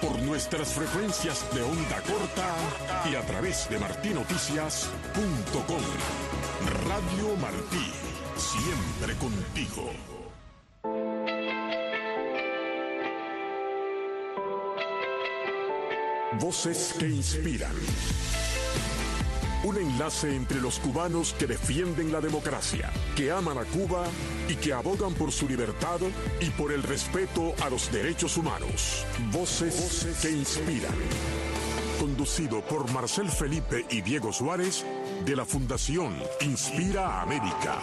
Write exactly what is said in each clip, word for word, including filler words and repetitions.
por nuestras frecuencias de onda corta y a través de martí noticias punto com. Radio Martí, siempre contigo. Voces que inspiran. Un enlace entre los cubanos que defienden la democracia, que aman a Cuba y que abogan por su libertad y por el respeto a los derechos humanos. Voces, Voces que inspiran. Conducido por Marcel Felipe y Diego Suárez, de la Fundación Inspira América.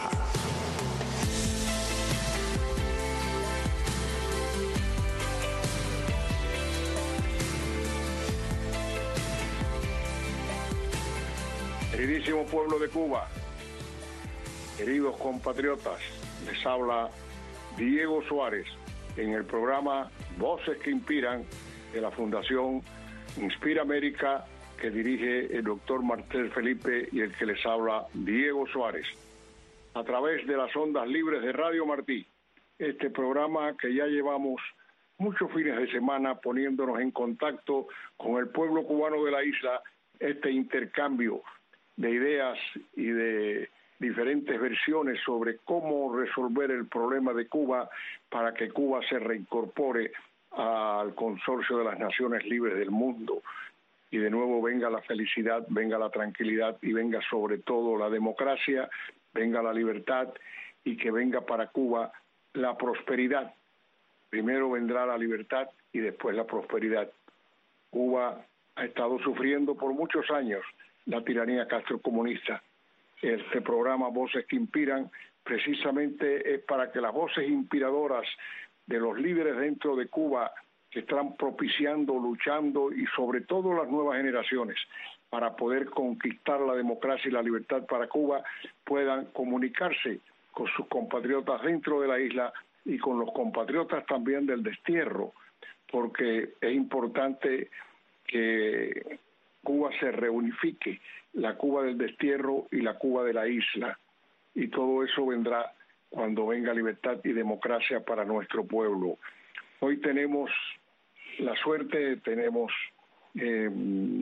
Queridísimo pueblo de Cuba, queridos compatriotas, les habla Diego Suárez en el programa Voces que Inspiran de la Fundación Inspira América, que dirige el doctor Marcel Felipe y el que les habla Diego Suárez, a través de las ondas libres de Radio Martí. Este programa que ya llevamos muchos fines de semana poniéndonos en contacto con el pueblo cubano de la isla, este intercambio de ideas y de diferentes versiones sobre cómo resolver el problema de Cuba para que Cuba se reincorpore al consorcio de las naciones libres del mundo y de nuevo venga la felicidad, venga la tranquilidad y venga sobre todo la democracia, venga la libertad y que venga para Cuba la prosperidad. Primero vendrá la libertad y después la prosperidad. Cuba ha estado sufriendo por muchos años la tiranía castrocomunista. Este programa Voces que Inspiran precisamente es para que las voces inspiradoras de los líderes dentro de Cuba que están propiciando, luchando y sobre todo las nuevas generaciones para poder conquistar la democracia y la libertad para Cuba puedan comunicarse con sus compatriotas dentro de la isla y con los compatriotas también del destierro, porque es importante que Cuba se reunifique, la Cuba del destierro y la Cuba de la isla, y todo eso vendrá cuando venga libertad y democracia para nuestro pueblo. Hoy tenemos la suerte, tenemos eh,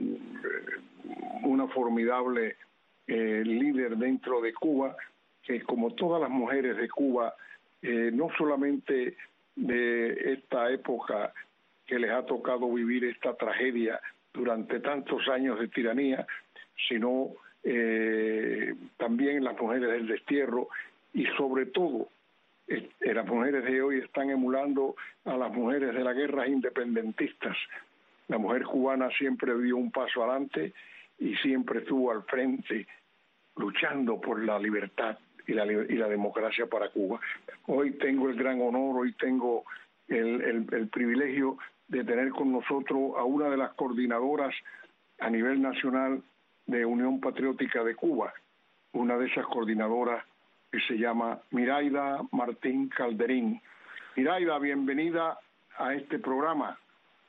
una formidable eh, líder dentro de Cuba, que como todas las mujeres de Cuba, eh, no solamente de esta época que les ha tocado vivir esta tragedia durante tantos años de tiranía, sino eh, también las mujeres del destierro y sobre todo eh, las mujeres de hoy están emulando a las mujeres de las guerras independentistas. La mujer cubana siempre dio un paso adelante y siempre estuvo al frente luchando por la libertad y la, y la democracia para Cuba. Hoy tengo el gran honor, hoy tengo el, el, el privilegio de tener con nosotros a una de las coordinadoras a nivel nacional de Unión Patriótica de Cuba, una de esas coordinadoras que se llama Miraida Martín Calderín. Miraida, bienvenida a este programa.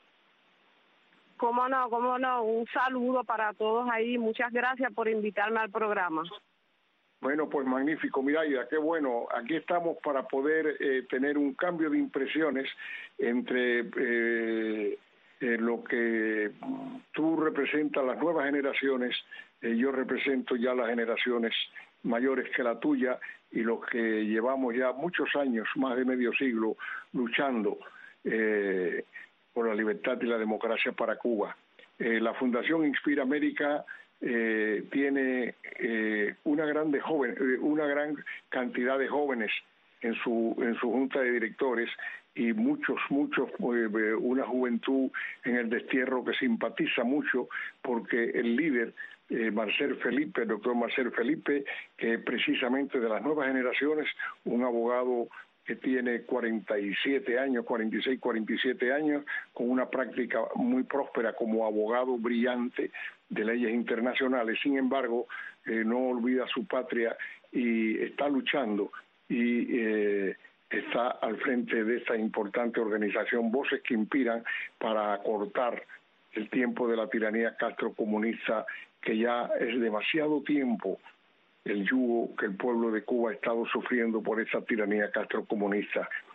Cómo no, cómo no, un saludo para todos ahí, muchas gracias por invitarme al programa. Bueno, pues magnífico, Miraida, qué bueno. Aquí estamos para poder eh, tener un cambio de impresiones entre eh, eh, lo que tú representas, las nuevas generaciones, eh, yo represento ya las generaciones mayores que la tuya y los que llevamos ya muchos años, más de medio siglo, luchando eh, por la libertad y la democracia para Cuba. Eh, la Fundación Inspira América Eh, tiene eh, una grande joven, eh, una gran cantidad de jóvenes en su en su junta de directores y muchos muchos eh, una juventud en el destierro que simpatiza mucho porque el líder eh, Marcel Felipe, el doctor Marcel Felipe, que precisamente de las nuevas generaciones, un abogado que tiene cuarenta y siete años, cuarenta y seis, cuarenta y siete años, con una práctica muy próspera como abogado brillante de leyes internacionales. Sin embargo, eh, no olvida su patria y está luchando y eh, está al frente de esta importante organización, Voces que Inspiran, para acortar el tiempo de la tiranía castrocomunista, que ya es demasiado tiempo el yugo que el pueblo de Cuba ha estado sufriendo por esa tiranía castrocomunista.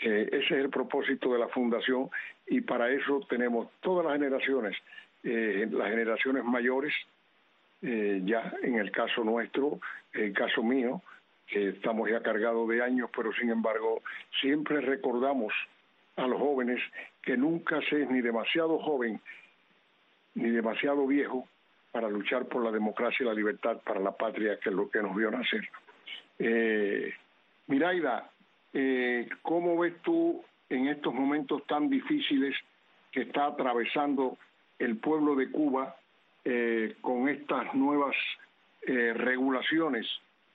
Eh, ese es el propósito de la Fundación y para eso tenemos todas las generaciones, eh, las generaciones mayores, eh, ya en el caso nuestro, el caso mío, que estamos ya cargados de años, pero sin embargo siempre recordamos a los jóvenes que nunca se es ni demasiado joven ni demasiado viejo para luchar por la democracia y la libertad para la patria, que es lo que nos vio nacer. Eh, Miraida, eh, ¿cómo ves tú en estos momentos tan difíciles que está atravesando el pueblo de Cuba eh, con estas nuevas eh, regulaciones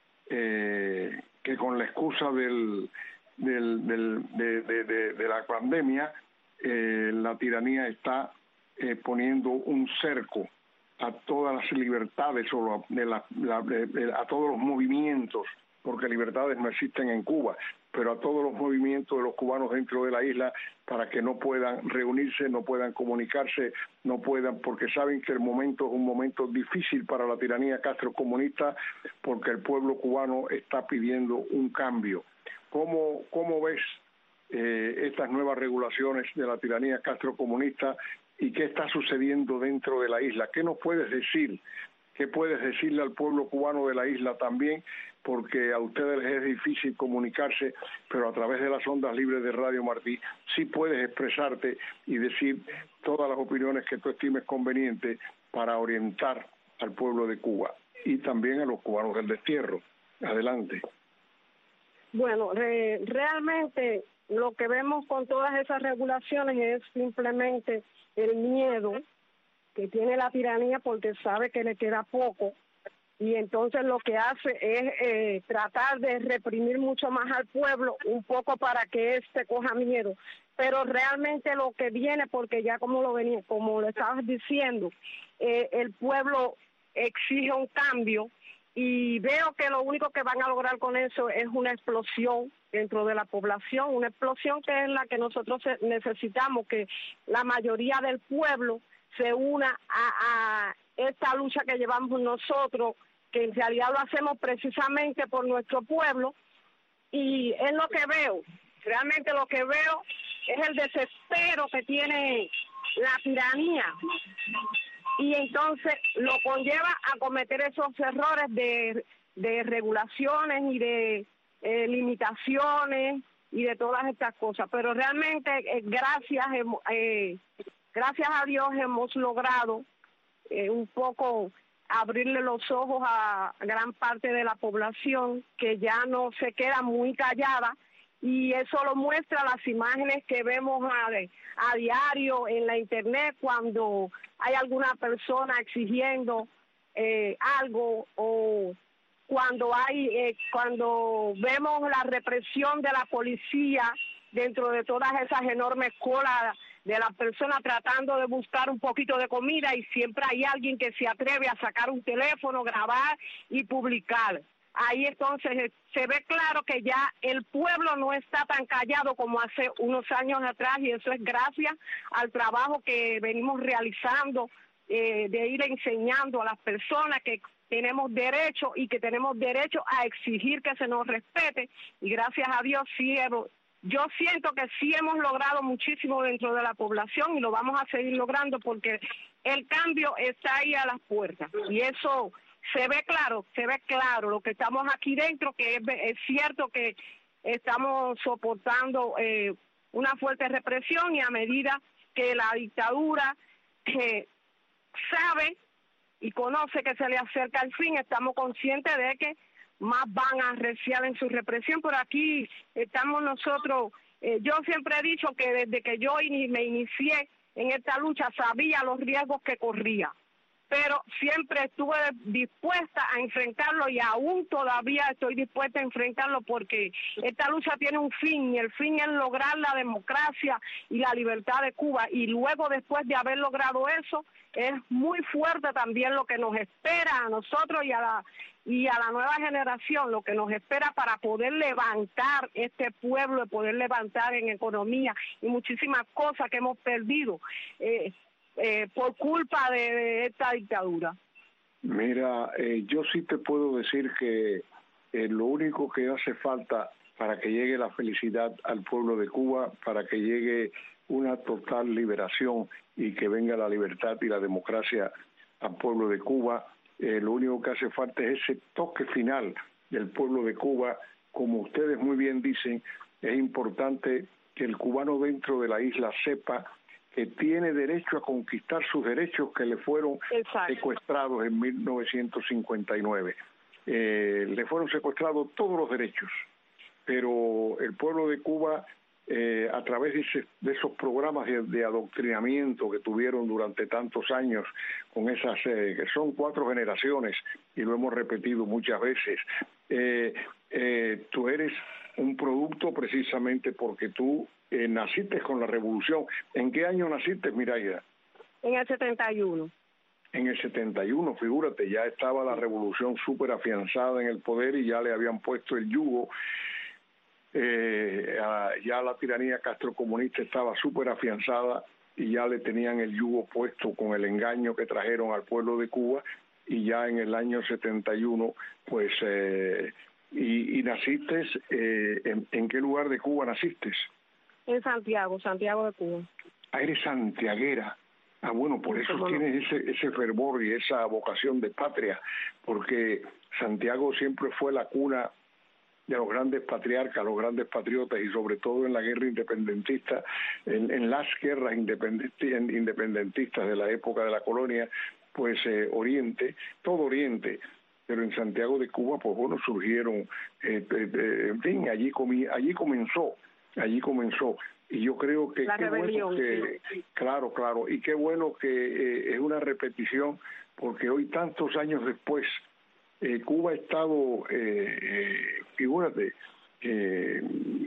eh, que con la excusa del, del, del, de, de, de, de la pandemia eh, la tiranía está eh, poniendo un cerco a todas las libertades o de la, la, de, a todos los movimientos, porque libertades no existen en Cuba, pero a todos los movimientos de los cubanos dentro de la isla para que no puedan reunirse, no puedan comunicarse, no puedan, porque saben que el momento es un momento difícil para la tiranía castrocomunista, porque el pueblo cubano está pidiendo un cambio. ¿Cómo, cómo ves eh, estas nuevas regulaciones de la tiranía castrocomunista y qué está sucediendo dentro de la isla? ¿Qué nos puedes decir? ¿Qué puedes decirle al pueblo cubano de la isla también? Porque a ustedes les es difícil comunicarse, pero a través de las ondas libres de Radio Martí sí puedes expresarte y decir todas las opiniones que tú estimes convenientes para orientar al pueblo de Cuba y también a los cubanos del destierro. Adelante. Bueno, re, realmente lo que vemos con todas esas regulaciones es simplemente el miedo que tiene la tiranía porque sabe que le queda poco y entonces lo que hace es eh, tratar de reprimir mucho más al pueblo un poco para que éste coja miedo, pero realmente lo que viene, porque ya como lo venía, como lo estabas diciendo, eh, el pueblo exige un cambio y veo que lo único que van a lograr con eso es una explosión dentro de la población, una explosión que es la que nosotros necesitamos, que la mayoría del pueblo se una a, a esta lucha que llevamos nosotros, que en realidad lo hacemos precisamente por nuestro pueblo, y es lo que veo, realmente lo que veo es el desespero que tiene la tiranía, y entonces lo conlleva a cometer esos errores de, de regulaciones y de eh, limitaciones y de todas estas cosas, pero realmente eh, gracias eh, gracias a Dios hemos logrado eh, un poco abrirle los ojos a gran parte de la población que ya no se queda muy callada, y eso lo muestra las imágenes que vemos a, a diario en la internet cuando hay alguna persona exigiendo eh, algo, o cuando hay eh, cuando vemos la represión de la policía dentro de todas esas enormes colas de las personas tratando de buscar un poquito de comida, y siempre hay alguien que se atreve a sacar un teléfono, grabar y publicar. Ahí entonces se ve claro que ya el pueblo no está tan callado como hace unos años atrás, y eso es gracias al trabajo que venimos realizando eh, de ir enseñando a las personas que tenemos derecho y que tenemos derecho a exigir que se nos respete, y gracias a Dios sí hemos, yo siento que sí hemos logrado muchísimo dentro de la población y lo vamos a seguir logrando porque el cambio está ahí a las puertas, y eso se ve claro, se ve claro lo que estamos aquí dentro, que es, es cierto que estamos soportando eh, una fuerte represión, y a medida que la dictadura eh, sabe y conoce que se le acerca el fin, estamos conscientes de que más van a arreciar en su represión. Por aquí estamos nosotros, eh, yo siempre he dicho que desde que yo in- me inicié en esta lucha sabía los riesgos que corría, pero siempre estuve dispuesta a enfrentarlo, y aún todavía estoy dispuesta a enfrentarlo, porque esta lucha tiene un fin, y el fin es lograr la democracia y la libertad de Cuba, y luego, después de haber logrado eso, es muy fuerte también lo que nos espera a nosotros y a la y a la nueva generación, lo que nos espera para poder levantar este pueblo, poder levantar en economía y muchísimas cosas que hemos perdido eh, eh, por culpa de, de esta dictadura. Mira, eh, yo sí te puedo decir que eh, lo único que hace falta para que llegue la felicidad al pueblo de Cuba, para que llegue una total liberación y que venga la libertad y la democracia al pueblo de Cuba. Eh, lo único que hace falta es ese toque final del pueblo de Cuba. Como ustedes muy bien dicen, es importante que el cubano dentro de la isla sepa que tiene derecho a conquistar sus derechos que le fueron Exacto. secuestrados en mil novecientos cincuenta y nueve. Eh, le fueron secuestrados todos los derechos, pero el pueblo de Cuba, eh, a través de, ese, de esos programas de, de adoctrinamiento que tuvieron durante tantos años, con esas, eh, que son cuatro generaciones, y lo hemos repetido muchas veces, eh, eh, tú eres un producto precisamente porque tú eh, naciste con la revolución. ¿En qué año naciste, Miraida? En el setenta y uno. En el setenta y uno, figúrate, ya estaba la revolución súper afianzada en el poder y ya le habían puesto el yugo. Eh, a, ya la tiranía castrocomunista estaba súper afianzada y ya le tenían el yugo puesto con el engaño que trajeron al pueblo de Cuba, y ya en el año setenta y uno, pues, eh, y, y naciste, eh, en, ¿en qué lugar de Cuba naciste? En Santiago, Santiago de Cuba. Ah, eres santiaguera. Ah, bueno, por eso tienes ese, ese fervor y esa vocación de patria, porque Santiago siempre fue la cuna de los grandes patriarcas, los grandes patriotas, y sobre todo en la guerra independentista, en, en las guerras independentistas de la época de la colonia, pues eh, Oriente, todo Oriente, pero en Santiago de Cuba, pues bueno, surgieron, eh, eh, en fin, allí, comi, allí comenzó, allí comenzó. Y yo creo que la qué rebelión, bueno que, sí. claro, claro, y qué bueno que eh, es una repetición, porque hoy, tantos años después, eh, Cuba ha estado, eh, eh, figúrate, eh,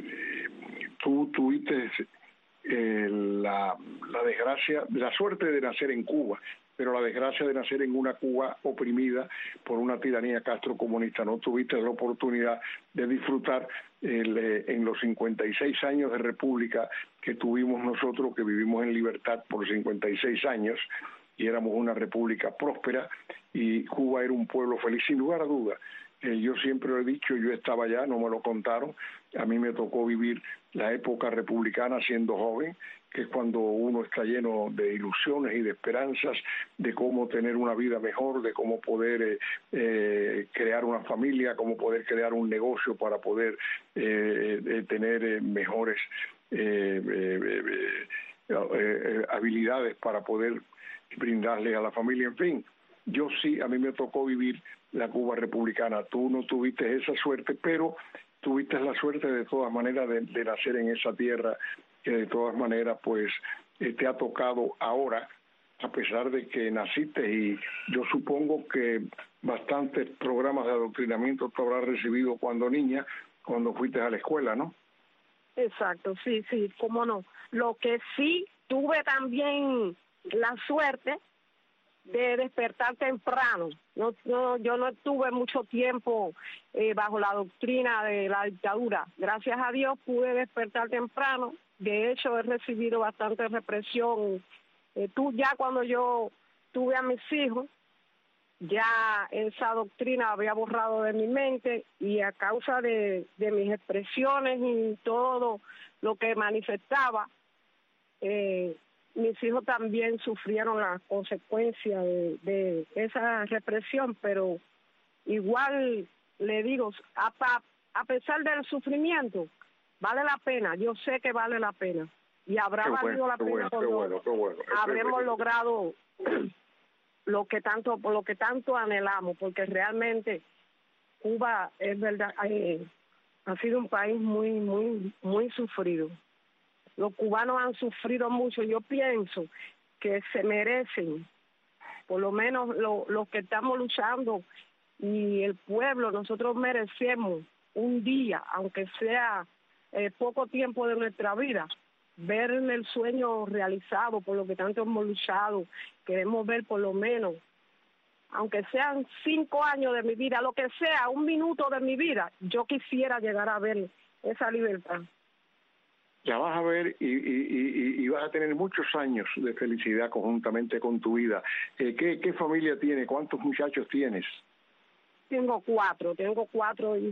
tú tuviste eh, la, la desgracia, la suerte de nacer en Cuba, pero la desgracia de nacer en una Cuba oprimida por una tiranía castrocomunista. No tuviste la oportunidad de disfrutar el, eh, en los cincuenta y seis años de república que tuvimos nosotros, que vivimos en libertad por cincuenta y seis años, y éramos una república próspera, y Cuba era un pueblo feliz, sin lugar a dudas. Eh, yo siempre lo he dicho, yo estaba allá, no me lo contaron, a mí me tocó vivir la época republicana siendo joven, que es cuando uno está lleno de ilusiones y de esperanzas de cómo tener una vida mejor, de cómo poder eh, eh, crear una familia, cómo poder crear un negocio para poder eh, eh, tener eh, mejores eh, eh, eh, eh, habilidades para poder brindarle a la familia. En fin, yo sí, a mí me tocó vivir la Cuba republicana. Tú no tuviste esa suerte, pero tuviste la suerte de todas maneras de, de nacer en esa tierra, que de todas maneras pues eh, te ha tocado ahora, a pesar de que naciste, y yo supongo que bastantes programas de adoctrinamiento te habrás recibido cuando niña, cuando fuiste a la escuela, ¿no? Exacto, sí, sí, cómo no. Lo que sí tuve también la suerte de despertar temprano. No, no, yo no estuve mucho tiempo eh, bajo la doctrina de la dictadura. Gracias a Dios pude despertar temprano. De hecho, he recibido bastante represión. Eh, tú ya cuando yo tuve a mis hijos, ya esa doctrina había borrado de mi mente, y a causa de, de mis expresiones y todo lo que manifestaba, eh, mis hijos también sufrieron las consecuencias de, de esa represión, pero igual le digo, a, a pesar del sufrimiento, vale la pena, yo sé que vale la pena, y habrá qué valido bueno, la pena bueno, cuando bueno, bueno. habremos logrado lo que tanto, por lo que tanto anhelamos, porque realmente Cuba es verdad, eh, ha sido un país muy, muy, muy sufrido. Los cubanos han sufrido mucho. Yo pienso que se merecen, por lo menos los lo que estamos luchando, y el pueblo, nosotros merecemos un día, aunque sea eh, poco tiempo de nuestra vida, ver el sueño realizado por lo que tanto hemos luchado. Queremos ver por lo menos, aunque sean cinco años de mi vida, lo que sea, un minuto de mi vida, yo quisiera llegar a ver esa libertad. La vas a ver y, y, y, y vas a tener muchos años de felicidad conjuntamente con tu vida. Eh, ¿qué, ¿Qué familia tienes? ¿Cuántos muchachos tienes? Tengo cuatro, tengo cuatro hijos.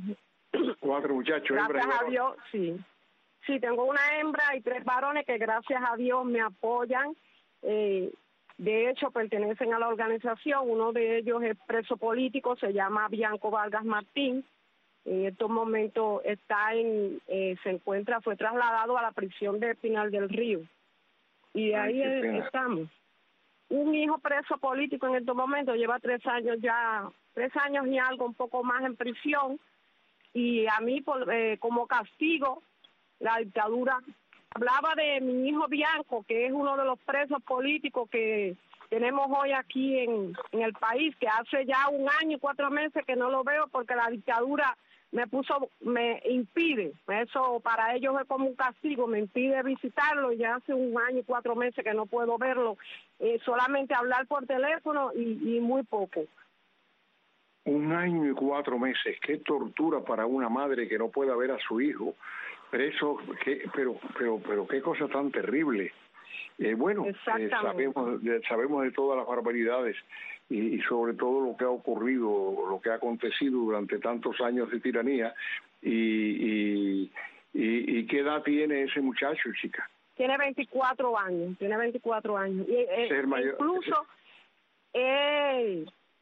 Cuatro muchachos, gracias a Dios, sí. Sí, tengo una hembra y tres varones que gracias a Dios me apoyan. Eh, de hecho, pertenecen a la organización. Uno de ellos es preso político, se llama Bianco Vargas Martín. En estos momentos está en, eh, se encuentra, fue trasladado a la prisión de Pinal del Río. Y de ahí Ay, estamos. Un hijo preso político en estos momentos, lleva tres años ya, tres años y algo, un poco más en prisión. Y a mí, por, eh, como castigo, la dictadura, hablaba de mi hijo Bianco, que es uno de los presos políticos que tenemos hoy aquí en, en el país, que hace ya un año y cuatro meses que no lo veo porque la dictadura me puso, me impide, eso para ellos es como un castigo, me impide visitarlo, y ya hace un año y cuatro meses que no puedo verlo, eh, solamente hablar por teléfono y, y muy poco. Un año y cuatro meses, qué tortura para una madre que no pueda ver a su hijo preso, qué, pero, pero, pero qué cosa tan terrible. Eh, bueno, eh, sabemos, de, sabemos de todas las barbaridades y, y sobre todo lo que ha ocurrido, lo que ha acontecido durante tantos años de tiranía. Y, y, y, y ¿qué edad tiene ese muchacho, chica? Tiene veinticuatro años, tiene veinticuatro años. Y, eh, mayor, incluso, eh,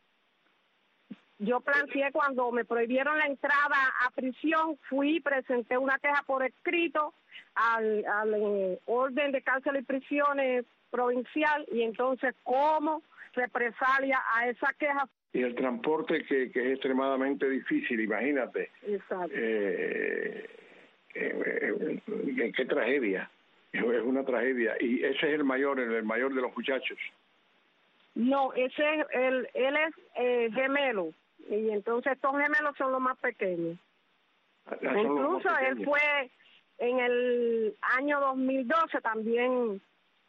yo planteé cuando me prohibieron la entrada a prisión, fui, presenté una queja por escrito al, al eh, orden de cárcel y prisiones provincial, y entonces como represalia a esa queja. Y el transporte que, que es extremadamente difícil, imagínate. Exacto. Eh, eh, eh, qué tragedia, es una tragedia. Y ese es el mayor, el mayor de los muchachos. No, ese es el, él es eh, gemelo, y entonces estos gemelos son los más pequeños. Ah, incluso más pequeños. Él fue en el año dos mil doce también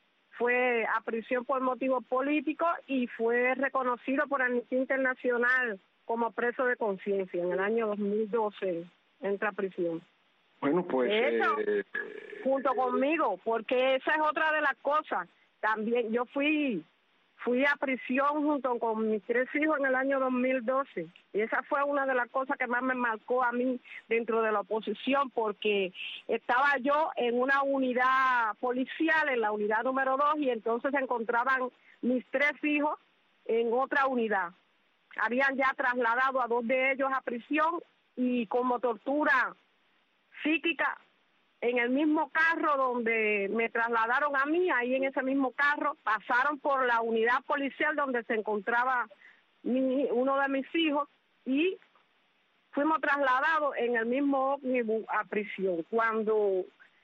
fue a prisión por motivos políticos y fue reconocido por Amnistía Internacional como preso de conciencia. En el año dos mil doce entra a prisión. Bueno, pues de hecho, eh, junto eh, conmigo, porque esa es otra de las cosas. También yo fui fui a prisión junto con mis tres hijos en el año dos mil doce, y esa fue una de las cosas que más me marcó a mí dentro de la oposición, porque estaba yo en una unidad policial, en la unidad número dos, y entonces se encontraban mis tres hijos en otra unidad. Habían ya trasladado a dos de ellos a prisión, y como tortura psíquica, en el mismo carro donde me trasladaron a mí, ahí en ese mismo carro, pasaron por la unidad policial donde se encontraba mi, uno de mis hijos, y fuimos trasladados en el mismo ómnibus a prisión. Cuando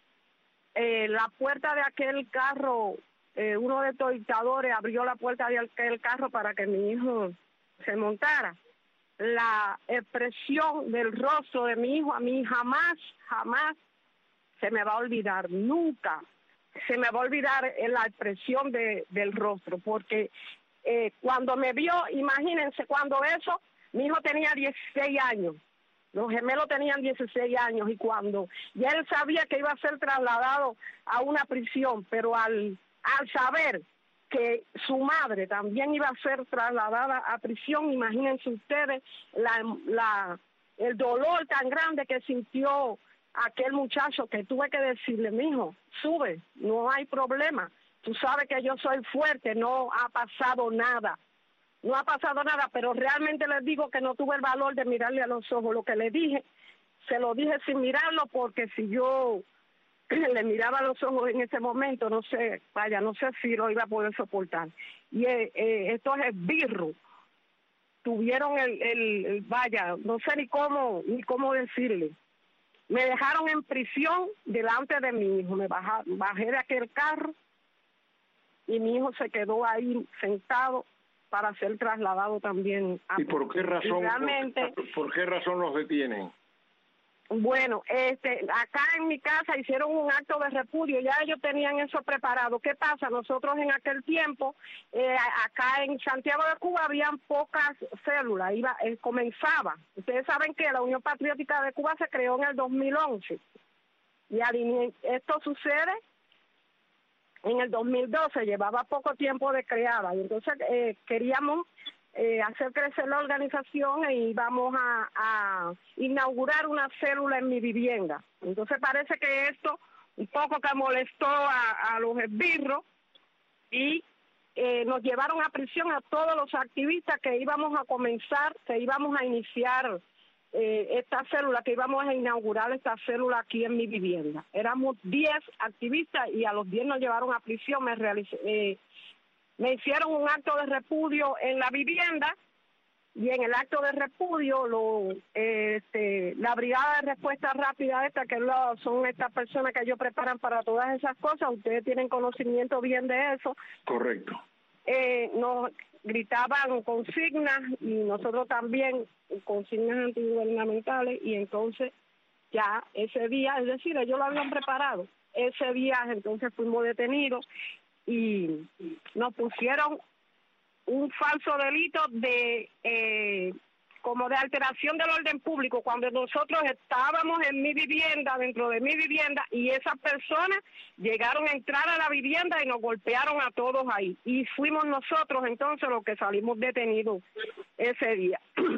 eh, la puerta de aquel carro, eh, uno de estos dictadores abrió la puerta de aquel carro para que mi hijo se montara, la expresión del rostro de mi hijo a mí jamás, jamás se me va a olvidar, nunca se me va a olvidar la expresión de, del rostro, porque eh, cuando me vio, imagínense, cuando eso, mi hijo tenía dieciséis años, los gemelos tenían dieciséis años, y cuando ya él sabía que iba a ser trasladado a una prisión, pero al, al saber que su madre también iba a ser trasladada a prisión, imagínense ustedes la, la, el dolor tan grande que sintió aquel muchacho, que tuve que decirle, mijo, sube, no hay problema, tú sabes que yo soy fuerte, no ha pasado nada, no ha pasado nada, pero realmente les digo que no tuve el valor de mirarle a los ojos. Lo que le dije, se lo dije sin mirarlo, porque si yo le miraba a los ojos en ese momento, no sé, vaya, no sé si lo iba a poder soportar. Y eh, eh, estos esbirros tuvieron el, el, el, vaya, no sé ni cómo, ni cómo decirle, me dejaron en prisión delante de mi hijo. Me baja, bajé de aquel carro y mi hijo se quedó ahí sentado para ser trasladado también a... ¿Y por qué razón, realmente, por, por qué razón los detienen? Bueno, este, acá en mi casa hicieron un acto de repudio, ya ellos tenían eso preparado. ¿Qué pasa? Nosotros en aquel tiempo, eh, acá en Santiago de Cuba habían pocas células, iba, eh, comenzaba. Ustedes saben que la Unión Patriótica de Cuba se creó en el dos mil once, y al, esto sucede en el dos mil doce, llevaba poco tiempo de creada, y entonces eh, queríamos eh, hacer crecer la organización e íbamos a, a inaugurar una célula en mi vivienda. Entonces parece que esto un poco que molestó a, a los esbirros y eh, nos llevaron a prisión a todos los activistas que íbamos a comenzar, que íbamos a iniciar eh, esta célula, que íbamos a inaugurar esta célula aquí en mi vivienda. Éramos diez activistas y a los diez nos llevaron a prisión. Me realicé, eh, me hicieron un acto de repudio en la vivienda y en el acto de repudio lo, eh, este, la brigada de respuesta rápida esta, que lo, son estas personas que ellos preparan para todas esas cosas, ustedes tienen conocimiento bien de eso. Correcto. Eh, nos gritaban consignas y nosotros también consignas antigubernamentales, y entonces ya ese día, es decir, ellos lo habían preparado, ese día entonces fuimos detenidos y nos pusieron un falso delito de eh, como de alteración del orden público, cuando nosotros estábamos en mi vivienda, dentro de mi vivienda, y esas personas llegaron a entrar a la vivienda y nos golpearon a todos ahí, y fuimos nosotros entonces los que salimos detenidos ese día.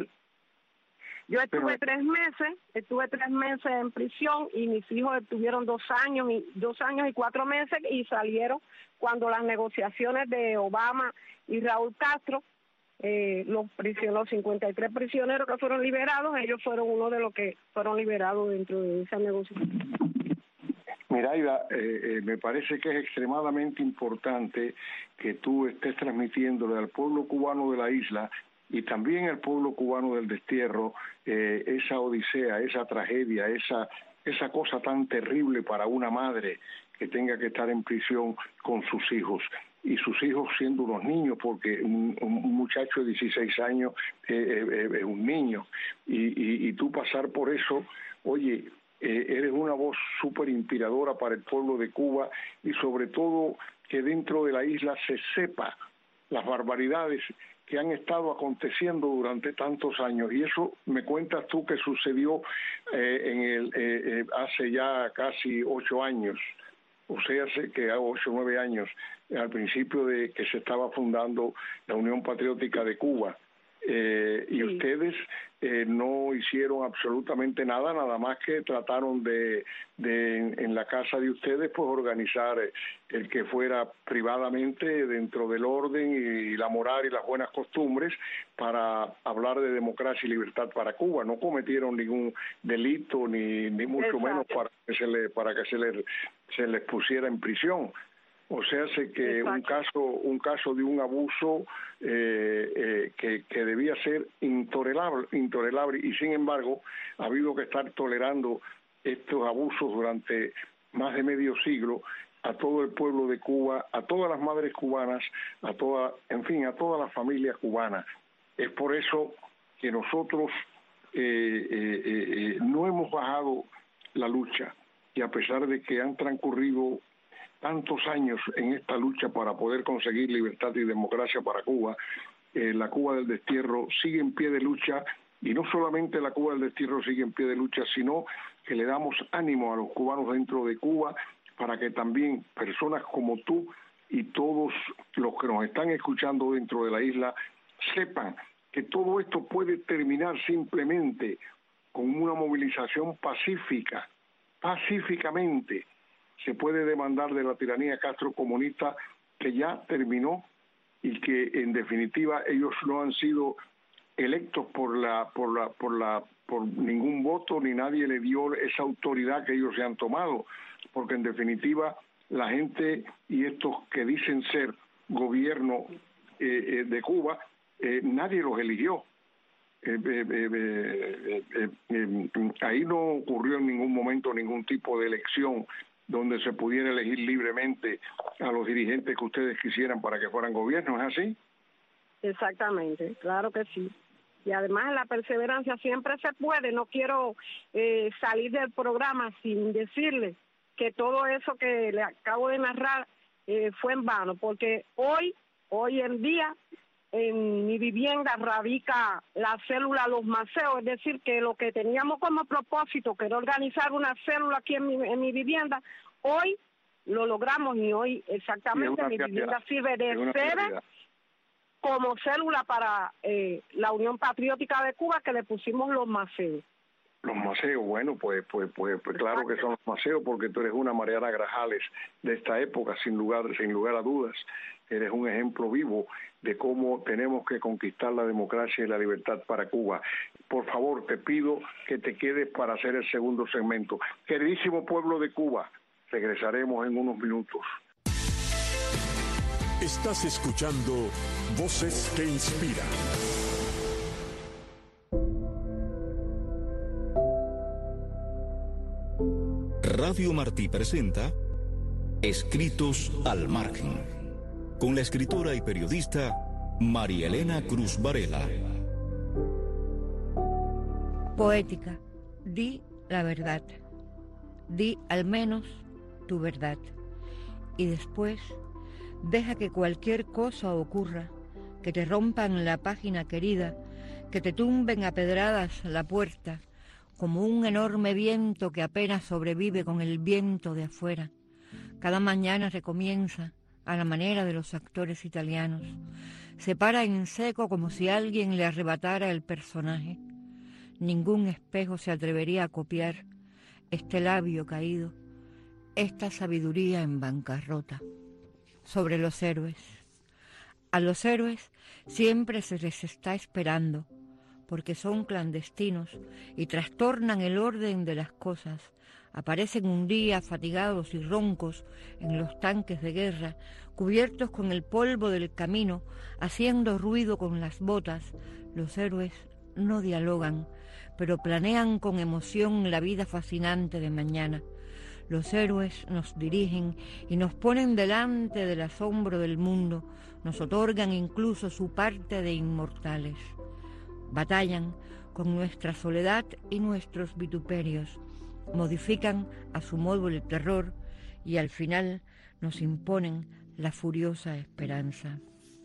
Yo estuve tres meses, estuve tres meses en prisión y mis hijos estuvieron dos años y dos años y cuatro meses y salieron cuando las negociaciones de Obama y Raúl Castro, eh, los prisioneros, los cincuenta y tres prisioneros que fueron liberados, ellos fueron uno de los que fueron liberados dentro de esa negociación. Miraida, eh, eh, me parece que es extremadamente importante que tú estés transmitiéndole al pueblo cubano de la isla y también al pueblo cubano del destierro eh, esa odisea, esa tragedia, esa esa cosa tan terrible para una madre que tenga que estar en prisión con sus hijos, y sus hijos siendo unos niños, porque un, un muchacho de dieciséis años es eh, eh, eh, un niño, y, y, y tú pasar por eso, oye, eh, eres una voz súper inspiradora para el pueblo de Cuba, y sobre todo que dentro de la isla se sepa las barbaridades que han estado aconteciendo durante tantos años, y eso me cuentas tú que sucedió eh, en el eh, eh, hace ya casi ocho años, o sea, hace que ocho o nueve años, al principio de que se estaba fundando la Unión Patriótica de Cuba, eh, y sí. Ustedes eh, no hicieron absolutamente nada, nada más que trataron de, de en, en la casa de ustedes, pues organizar el que fuera privadamente dentro del orden y la moral y las buenas costumbres para hablar de democracia y libertad para Cuba. No cometieron ningún delito ni ni mucho Exacto. menos para que se le para que se les se les pusiera en prisión. O sea, sé que Exacto. un caso un caso de un abuso eh, eh, que, que debía ser intolerable, intolerable y sin embargo ha habido que estar tolerando estos abusos durante más de medio siglo a todo el pueblo de Cuba, a todas las madres cubanas, a toda, en fin, a todas las familias cubanas. Es por eso que nosotros eh, eh, eh, no hemos bajado la lucha, y a pesar de que han transcurrido tantos años en esta lucha para poder conseguir libertad y democracia para Cuba, eh, la Cuba del destierro sigue en pie de lucha, y no solamente la Cuba del destierro sigue en pie de lucha, sino que le damos ánimo a los cubanos dentro de Cuba para que también personas como tú y todos los que nos están escuchando dentro de la isla sepan que todo esto puede terminar simplemente con una movilización pacífica, pacíficamente. Se puede demandar de la tiranía castrocomunista que ya terminó y que en definitiva ellos no han sido electos por la por la por la por ningún voto, ni nadie le dio esa autoridad que ellos se han tomado, porque en definitiva la gente y estos que dicen ser gobierno eh, eh, de Cuba, eh, nadie los eligió. Eh, eh, eh, eh, eh, eh, ahí no ocurrió en ningún momento ningún tipo de elección donde se pudiera elegir libremente a los dirigentes que ustedes quisieran para que fueran gobierno, ¿es así? Exactamente, claro que sí. Y además la perseverancia siempre se puede. No quiero eh, salir del programa sin decirle que todo eso que le acabo de narrar eh, fue en vano, porque hoy, hoy en día, en mi vivienda radica la célula Los Maceos, es decir, que lo que teníamos como propósito, que era organizar una célula aquí en mi, en mi vivienda, hoy lo logramos, y hoy exactamente mi vivienda sirve de sede como célula para eh, la Unión Patriótica de Cuba, que le pusimos los Maceos. Los Maceos, bueno, pues, pues, pues, pues claro que son los Maceos, porque tú eres una Mariana Grajales de esta época, sin lugar, sin lugar a dudas. Eres un ejemplo vivo de cómo tenemos que conquistar la democracia y la libertad para Cuba. Por favor, te pido que te quedes para hacer el segundo segmento. Queridísimo pueblo de Cuba, regresaremos en unos minutos. Estás escuchando Voces que Inspiran. Radio Martí presenta Escritos al Margen, con la escritora y periodista María Elena Cruz Varela. Poética, di la verdad, di al menos tu verdad, y después deja que cualquier cosa ocurra, que te rompan la página querida, que te tumben a pedradas la puerta, como un enorme viento que apenas sobrevive con el viento de afuera. Cada mañana recomienza a la manera de los actores italianos. Se para en seco como si alguien le arrebatara el personaje. Ningún espejo se atrevería a copiar este labio caído, esta sabiduría en bancarrota. Sobre los héroes. A los héroes siempre se les está esperando, porque son clandestinos y trastornan el orden de las cosas. Aparecen un día fatigados y roncos en los tanques de guerra, cubiertos con el polvo del camino, haciendo ruido con las botas. Los héroes no dialogan, pero planean con emoción la vida fascinante de mañana. Los héroes nos dirigen y nos ponen delante del asombro del mundo, nos otorgan incluso su parte de inmortales. Batallan con nuestra soledad y nuestros vituperios, modifican a su modo el terror y al final nos imponen la furiosa esperanza.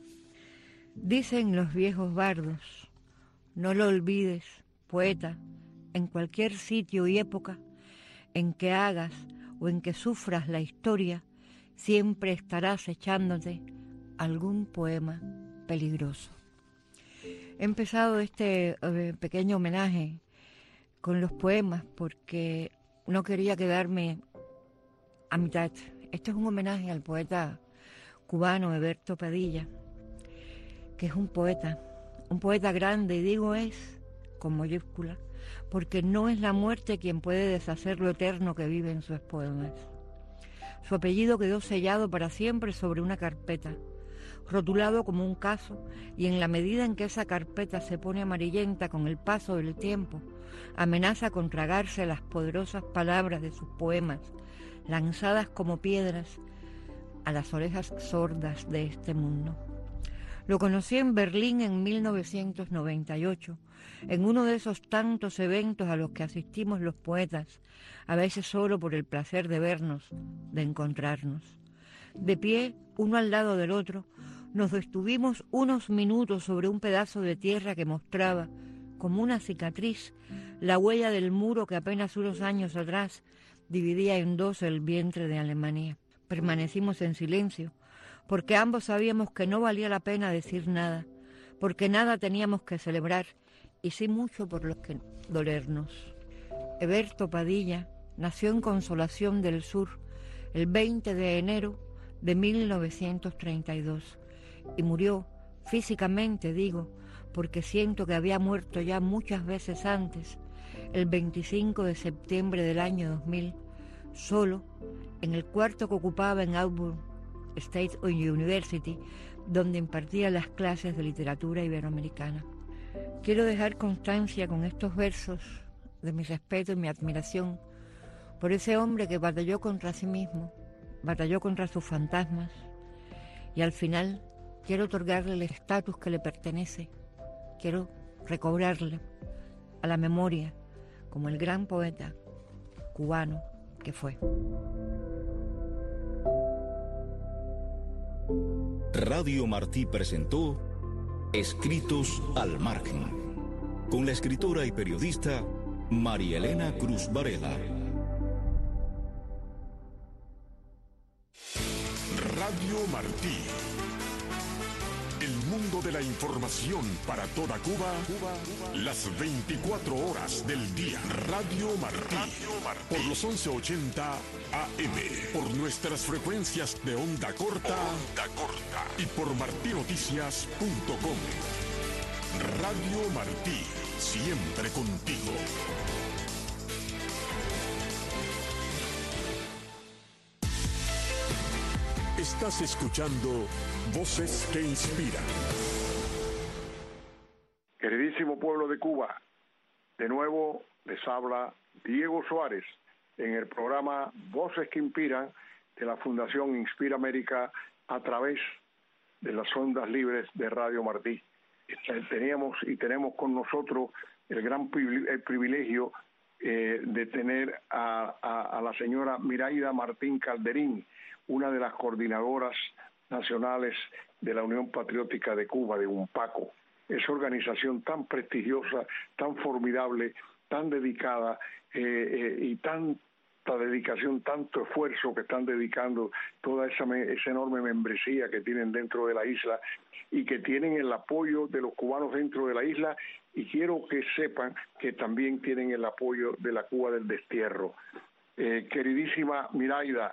Dicen los viejos bardos, no lo olvides, poeta, en cualquier sitio y época en que hagas o en que sufras la historia, siempre estarás echándote algún poema peligroso. He empezado este eh, pequeño homenaje con los poemas porque no quería quedarme a mitad. Este es un homenaje al poeta cubano Eberto Padilla, que es un poeta, un poeta grande, y digo es con mayúscula, porque no es la muerte quien puede deshacer lo eterno que vive en sus poemas. Su apellido quedó sellado para siempre sobre una carpeta, rotulado como un caso, y en la medida en que esa carpeta se pone amarillenta con el paso del tiempo, amenaza con tragarse las poderosas palabras de sus poemas, lanzadas como piedras a las orejas sordas de este mundo. Lo conocí en Berlín en mil novecientos noventa y ocho, en uno de esos tantos eventos a los que asistimos los poetas, a veces solo por el placer de vernos, de encontrarnos. De pie, uno al lado del otro, nos detuvimos unos minutos sobre un pedazo de tierra que mostraba, como una cicatriz, la huella del muro que apenas unos años atrás dividía en dos el vientre de Alemania. Permanecimos en silencio, porque ambos sabíamos que no valía la pena decir nada, porque nada teníamos que celebrar, y sí mucho por lo que dolernos. Eberto Padilla nació en Consolación del Sur el veinte de enero de mil novecientos treinta y dos y murió, físicamente digo, porque siento que había muerto ya muchas veces antes, el veinticinco de septiembre del año dos mil, solo, en el cuarto que ocupaba en Auburn State University, donde impartía las clases de literatura iberoamericana. Quiero dejar constancia con estos versos de mi respeto y mi admiración por ese hombre que batalló contra sí mismo, batalló contra sus fantasmas, y al final quiero otorgarle el estatus que le pertenece, quiero recobrarle a la memoria como el gran poeta cubano que fue. Radio Martí presentó Escritos al Margen, con la escritora y periodista María Elena Cruz Varela. Radio Martí. El mundo de la información para toda Cuba, Cuba, Cuba. Las veinticuatro horas del día. Radio Martí. Radio Martí. Por los once ochenta A M. Por nuestras frecuencias de onda corta. Onda corta. Y por martí noticias punto com. Radio Martí. Siempre contigo. Estás escuchando Voces que Inspiran. Queridísimo pueblo de Cuba, de nuevo les habla Diego Suárez en el programa Voces que Inspiran de la Fundación Inspira América a través de las ondas libres de Radio Martí. Teníamos y tenemos con nosotros el gran el privilegio eh, de tener a, a, a la señora Miraida Martín Calderín, una de las coordinadoras nacionales de la Unión Patriótica de Cuba, de UNPACO. Esa organización tan prestigiosa, tan formidable, tan dedicada eh, eh, y tanta dedicación, tanto esfuerzo que están dedicando toda esa, esa enorme membresía que tienen dentro de la isla y que tienen el apoyo de los cubanos dentro de la isla, y quiero que sepan que también tienen el apoyo de la Cuba del destierro. Eh, queridísima Miraida,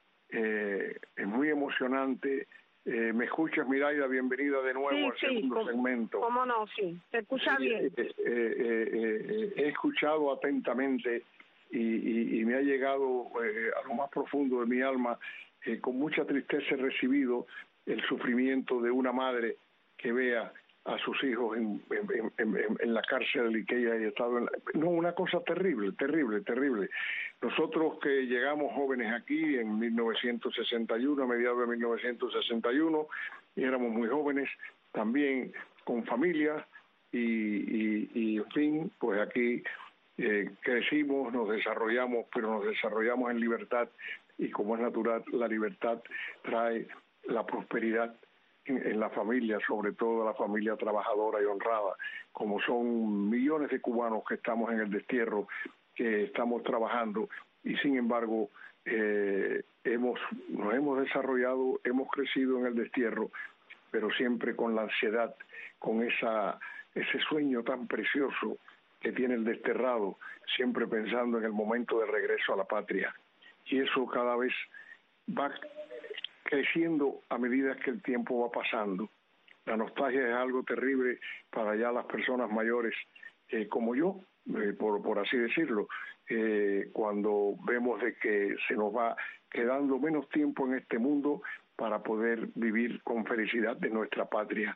Eh, es muy emocionante. Eh, ¿Me escuchas, Miraida? Bienvenida de nuevo sí, al segundo sí, segmento. ¿Cómo no? Sí, te escucha sí, bien. Eh, eh, eh, eh, he escuchado atentamente y, y, y me ha llegado eh, a lo más profundo de mi alma. Eh, con mucha tristeza he recibido el sufrimiento de una madre que vea a sus hijos en, en, en, en la cárcel y que ella haya estado en la... No, una cosa terrible, terrible, terrible. Nosotros que llegamos jóvenes aquí en mil novecientos sesenta y uno, a mediados de mil novecientos sesenta y uno, y éramos muy jóvenes, también con familia, y, y, y en fin, pues aquí eh, crecimos, nos desarrollamos, pero nos desarrollamos en libertad, y como es natural, la libertad trae la prosperidad en la familia, sobre todo la familia trabajadora y honrada, como son millones de cubanos que estamos en el destierro, que estamos trabajando, y sin embargo eh, hemos nos hemos desarrollado, hemos crecido en el destierro, pero siempre con la ansiedad, con esa ese sueño tan precioso que tiene el desterrado, siempre pensando en el momento de regreso a la patria, y eso cada vez va creciendo a medida que el tiempo va pasando. La nostalgia es algo terrible para ya las personas mayores eh, como yo, eh, por, por así decirlo, eh, cuando vemos de que se nos va quedando menos tiempo en este mundo para poder vivir con felicidad de nuestra patria.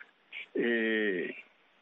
Eh,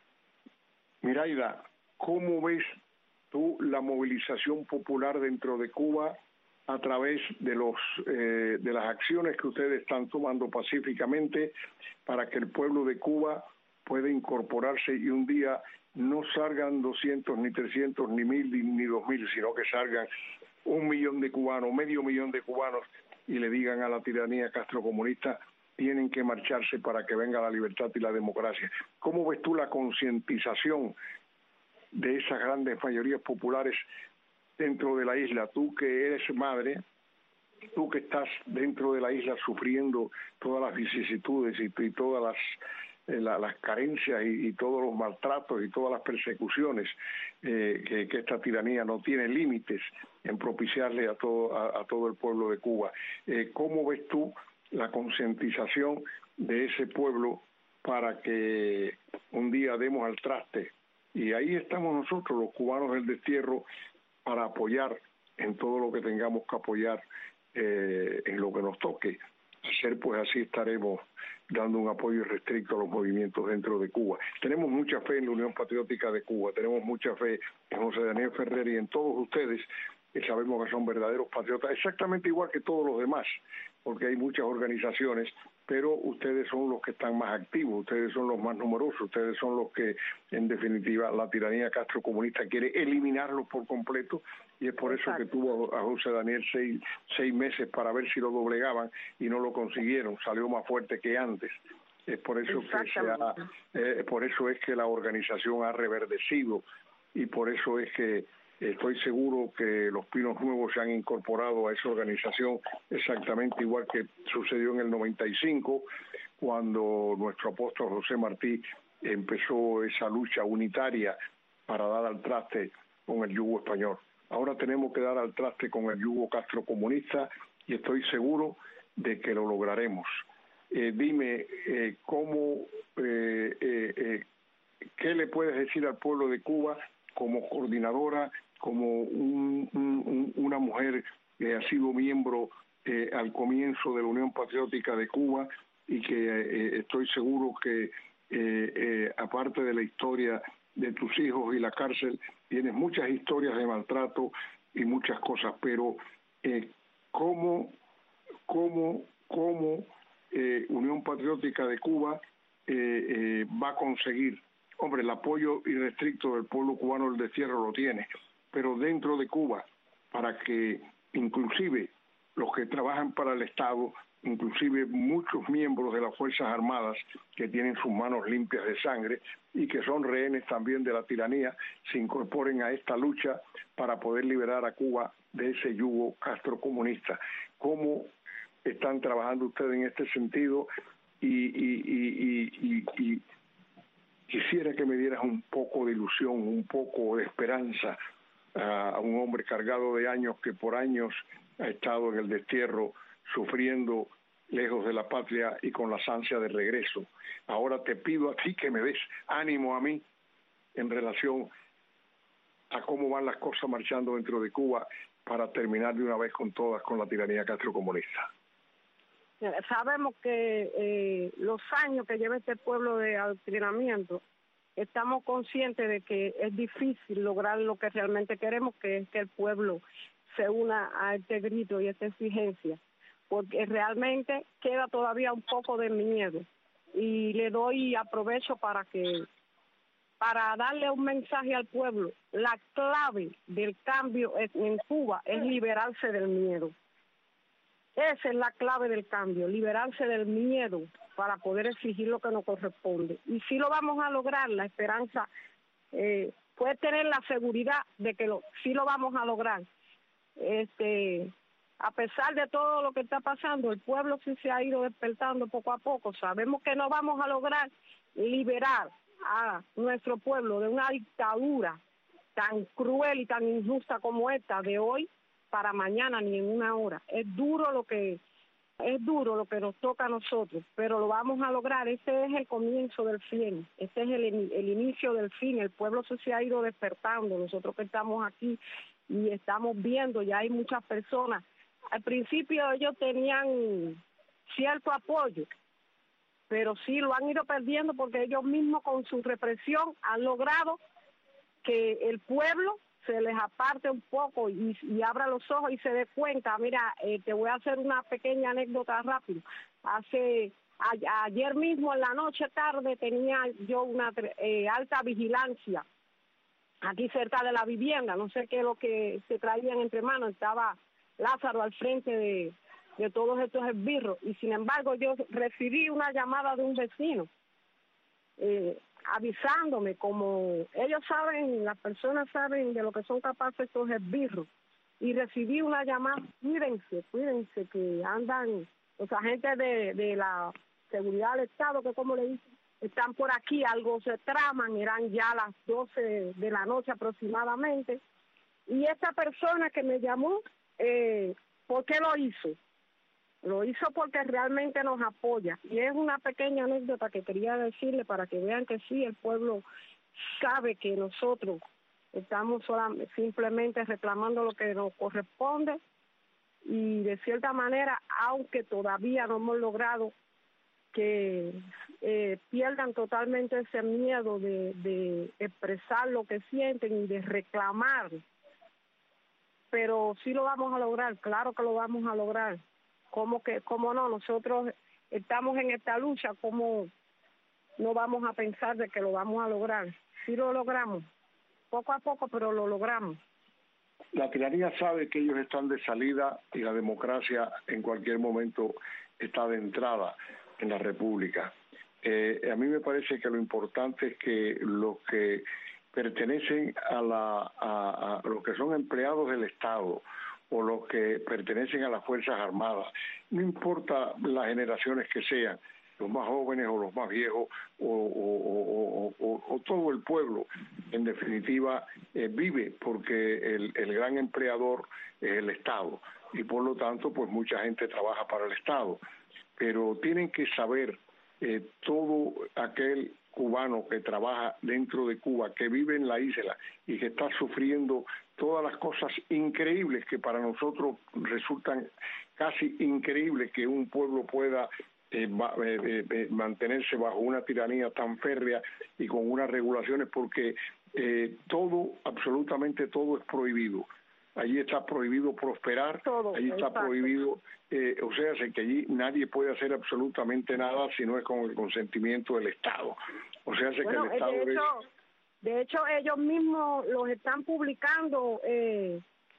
Miraida, ¿cómo ves tú la movilización popular dentro de Cuba a través de los eh, de las acciones que ustedes están tomando pacíficamente para que el pueblo de Cuba pueda incorporarse y un día no salgan doscientos, ni trescientos, ni mil, ni dos mil, sino que salgan un millón de cubanos, medio millón de cubanos, y le digan a la tiranía castrocomunista: tienen que marcharse para que venga la libertad y la democracia? ¿Cómo ves tú la concientización de esas grandes mayorías populares dentro de la isla? Tú que eres madre, tú que estás dentro de la isla sufriendo todas las vicisitudes y, y todas las, eh, la, las carencias y, y todos los maltratos y todas las persecuciones eh, que, que esta tiranía no tiene límites en propiciarle a todo, a, a todo el pueblo de Cuba. Eh, ¿Cómo ves tú la concientización de ese pueblo para que un día demos al traste? Y ahí estamos nosotros, los cubanos del destierro, para apoyar en todo lo que tengamos que apoyar, eh, en lo que nos toque hacer, pues así estaremos dando un apoyo irrestricto a los movimientos dentro de Cuba. Tenemos mucha fe en la Unión Patriótica de Cuba, tenemos mucha fe en José Daniel Ferrer y en todos ustedes, que sabemos que son verdaderos patriotas, exactamente igual que todos los demás, porque hay muchas organizaciones, pero ustedes son los que están más activos, ustedes son los más numerosos, ustedes son los que, en definitiva, la tiranía castrocomunista quiere eliminarlos por completo, y es por eso que tuvo a José Daniel seis, seis meses para ver si lo doblegaban y no lo consiguieron, salió más fuerte que antes. Es por eso que se ha, eh, por eso es que la organización ha reverdecido, y por eso es que Estoy seguro que los Pinos Nuevos se han incorporado a esa organización exactamente igual que sucedió en el noventa y cinco, cuando nuestro apóstol José Martí empezó esa lucha unitaria para dar al traste con el yugo español. Ahora tenemos que dar al traste con el yugo castrocomunista y estoy seguro de que lo lograremos. Eh, dime, eh, ¿cómo, eh, eh, eh, qué le puedes decir al pueblo de Cuba como coordinadora, como un, un, una mujer que ha sido miembro eh, al comienzo de la Unión Patriótica de Cuba y que eh, estoy seguro que, eh, eh, aparte de la historia de tus hijos y la cárcel, tienes muchas historias de maltrato y muchas cosas, pero eh, ¿cómo, cómo, cómo eh, Unión Patriótica de Cuba eh, eh, va a conseguir? Hombre, el apoyo irrestricto del pueblo cubano del destierro lo tiene, pero dentro de Cuba, para que inclusive los que trabajan para el Estado, inclusive muchos miembros de las Fuerzas Armadas que tienen sus manos limpias de sangre y que son rehenes también de la tiranía, se incorporen a esta lucha para poder liberar a Cuba de ese yugo castrocomunista. ¿Cómo están trabajando ustedes en este sentido? Y, y, y, y, y, y quisiera que me dieras un poco de ilusión, un poco de esperanza a un hombre cargado de años que por años ha estado en el destierro, sufriendo lejos de la patria y con las ansias de regreso. Ahora te pido a ti que me des ánimo a mí en relación a cómo van las cosas marchando dentro de Cuba para terminar de una vez con todas con la tiranía castrocomunista. Sabemos que eh, los años que lleva este pueblo de adoctrinamiento, estamos conscientes de que es difícil lograr lo que realmente queremos, que es que el pueblo se una a este grito y a esta exigencia, porque realmente queda todavía un poco de miedo. Y le doy aprovecho para que para darle un mensaje al pueblo. La clave del cambio en Cuba es liberarse del miedo. Esa es la clave del cambio, liberarse del miedo para poder exigir lo que nos corresponde. Y si lo vamos a lograr, la esperanza, eh, puede tener la seguridad de que lo, sí lo vamos a lograr. Este, a pesar de todo lo que está pasando, el pueblo sí se ha ido despertando poco a poco. Sabemos que no vamos a lograr liberar a nuestro pueblo de una dictadura tan cruel y tan injusta como esta de hoy para mañana ni en una hora. Es duro lo que es duro lo que nos toca a nosotros, pero lo vamos a lograr. Este es el comienzo del fin, este es el, el inicio del fin. El pueblo se ha ido despertando, nosotros que estamos aquí y estamos viendo, ya hay muchas personas. Al principio ellos tenían cierto apoyo, pero sí lo han ido perdiendo porque ellos mismos con su represión han logrado que el pueblo se les aparte un poco y, y abra los ojos y se dé cuenta. Mira, eh, te voy a hacer una pequeña anécdota rápido. Hace a, ayer mismo en la noche tarde tenía yo una eh, alta vigilancia aquí cerca de la vivienda. No sé qué es lo que se traían entre manos. Estaba Lázaro al frente de, de todos estos esbirros y sin embargo yo recibí una llamada de un vecino eh, avisándome, como ellos saben, las personas saben de lo que son capaces estos esbirros, y recibí una llamada: cuídense, cuídense que andan los agentes de, de la seguridad del Estado, que como le dicen, están por aquí, algo se traman. Eran ya las doce de la noche aproximadamente, y esta persona que me llamó, eh, ¿por qué lo hizo? Lo hizo porque realmente nos apoya. Y es una pequeña anécdota que quería decirle para que vean que sí, el pueblo sabe que nosotros estamos solamente, simplemente reclamando lo que nos corresponde y de cierta manera, aunque todavía no hemos logrado que eh, pierdan totalmente ese miedo de, de expresar lo que sienten y de reclamar, pero sí lo vamos a lograr, claro que lo vamos a lograr. ¿Cómo que, cómo no? Nosotros estamos en esta lucha, ¿cómo no vamos a pensar de que lo vamos a lograr? Sí lo logramos, poco a poco, pero lo logramos. La tiranía sabe que ellos están de salida y la democracia en cualquier momento está de entrada en la República. Eh, a mí me parece que lo importante es que los que pertenecen a, la, a, a los que son empleados del Estado o los que pertenecen a las Fuerzas Armadas, no importa las generaciones que sean, los más jóvenes o los más viejos o, o, o, o, o todo el pueblo, en definitiva, eh, vive porque el, el gran empleador es el Estado y por lo tanto pues mucha gente trabaja para el Estado, pero tienen que saber eh, todo aquel cubano que trabaja dentro de Cuba, que vive en la isla y que está sufriendo todas las cosas increíbles que para nosotros resultan casi increíbles que un pueblo pueda eh, va, eh, eh, mantenerse bajo una tiranía tan férrea y con unas regulaciones, porque eh, todo, absolutamente todo es prohibido. Allí está prohibido prosperar, todo, allí está exacto. prohibido, eh, o sea, sé que allí nadie puede hacer absolutamente nada si no es con el consentimiento del Estado. O sea, sé bueno, que el Estado de hecho, es... de hecho, ellos mismos los están publicando eh,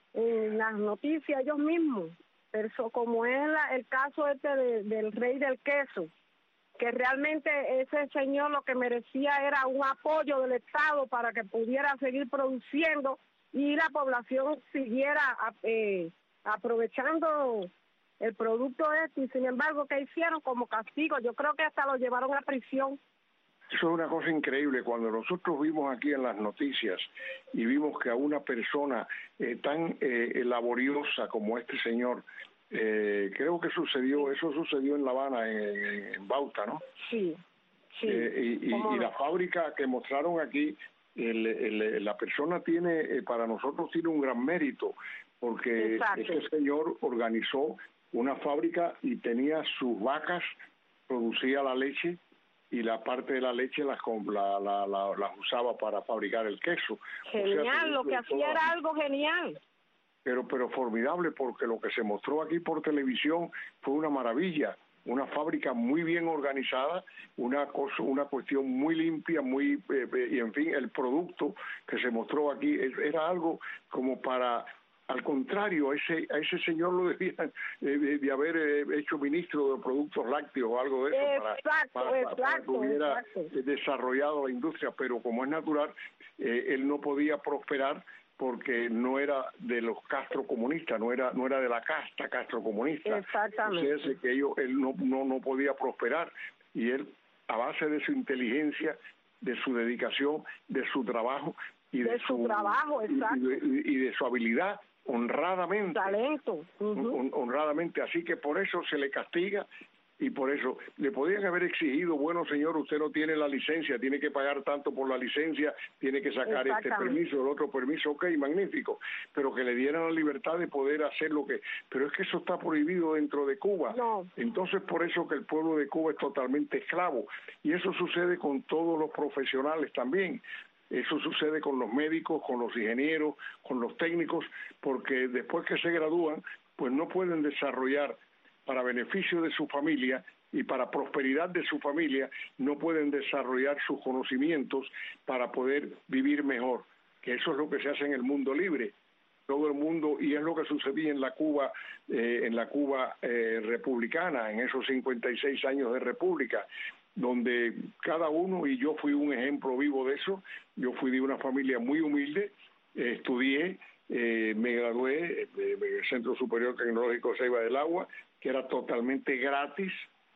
en las noticias, ellos mismos, pero como es la, el caso este de, del rey del queso, que realmente ese señor lo que merecía era un apoyo del Estado para que pudiera seguir produciendo y la población siguiera eh, aprovechando el producto este, y sin embargo, ¿qué hicieron como castigo? Yo creo que hasta lo llevaron a prisión. Eso es una cosa increíble. Cuando nosotros vimos aquí en las noticias y vimos que a una persona eh, tan eh, laboriosa como este señor, eh, creo que sucedió, eso sucedió en La Habana, en, en, en Bauta, ¿no? Sí, sí. Eh, y, y, y la fábrica que mostraron aquí, El, el, la persona tiene, eh, para nosotros tiene un gran mérito, porque Exacto. ese señor organizó una fábrica y tenía sus vacas, producía la leche y la parte de la leche las la, la, la, la usaba para fabricar el queso. Genial, o sea, lo que hacía era algo genial. Pero, pero formidable, porque lo que se mostró aquí por televisión fue una maravilla. Una fábrica muy bien organizada, una cosa, una cuestión muy limpia, muy eh, eh, y en fin, el producto que se mostró aquí era algo como para, al contrario, a ese a ese señor lo debían eh, de, de haber eh, hecho ministro de productos lácteos o algo de eso, exacto, para, para, exacto, para que hubiera exacto. desarrollado la industria, pero como es natural, eh, él no podía prosperar porque no era de los Castro comunistas, no era no era de la casta Castro comunista. Exactamente. O sea, que ellos, él no, no, no podía prosperar y él, a base de su inteligencia, de su dedicación, de su trabajo y de, de su, su trabajo, exacto. Y, y, y de su habilidad, honradamente. Talento. Uh-huh. Honradamente, así que por eso se le castiga. Y por eso le podían haber exigido, bueno señor, usted no tiene la licencia, tiene que pagar tanto por la licencia, tiene que sacar este permiso, el otro permiso, ok, magnífico, pero que le dieran la libertad de poder hacer lo que... Pero es que eso está prohibido dentro de Cuba. No. Entonces por eso que el pueblo de Cuba es totalmente esclavo. Y eso sucede con todos los profesionales también. Eso sucede con los médicos, con los ingenieros, con los técnicos, porque después que se gradúan, pues no pueden desarrollar para beneficio de su familia y para prosperidad de su familia, no pueden desarrollar sus conocimientos para poder vivir mejor, que eso es lo que se hace en el mundo libre. Todo el mundo, y es lo que sucedía en la Cuba, eh, en la Cuba eh, republicana, en esos cincuenta y seis años de república, donde cada uno, y yo fui un ejemplo vivo de eso, yo fui de una familia muy humilde, eh, estudié, eh, me gradué en el Centro Superior Tecnológico Ceiba del Agua, que era totalmente gratis,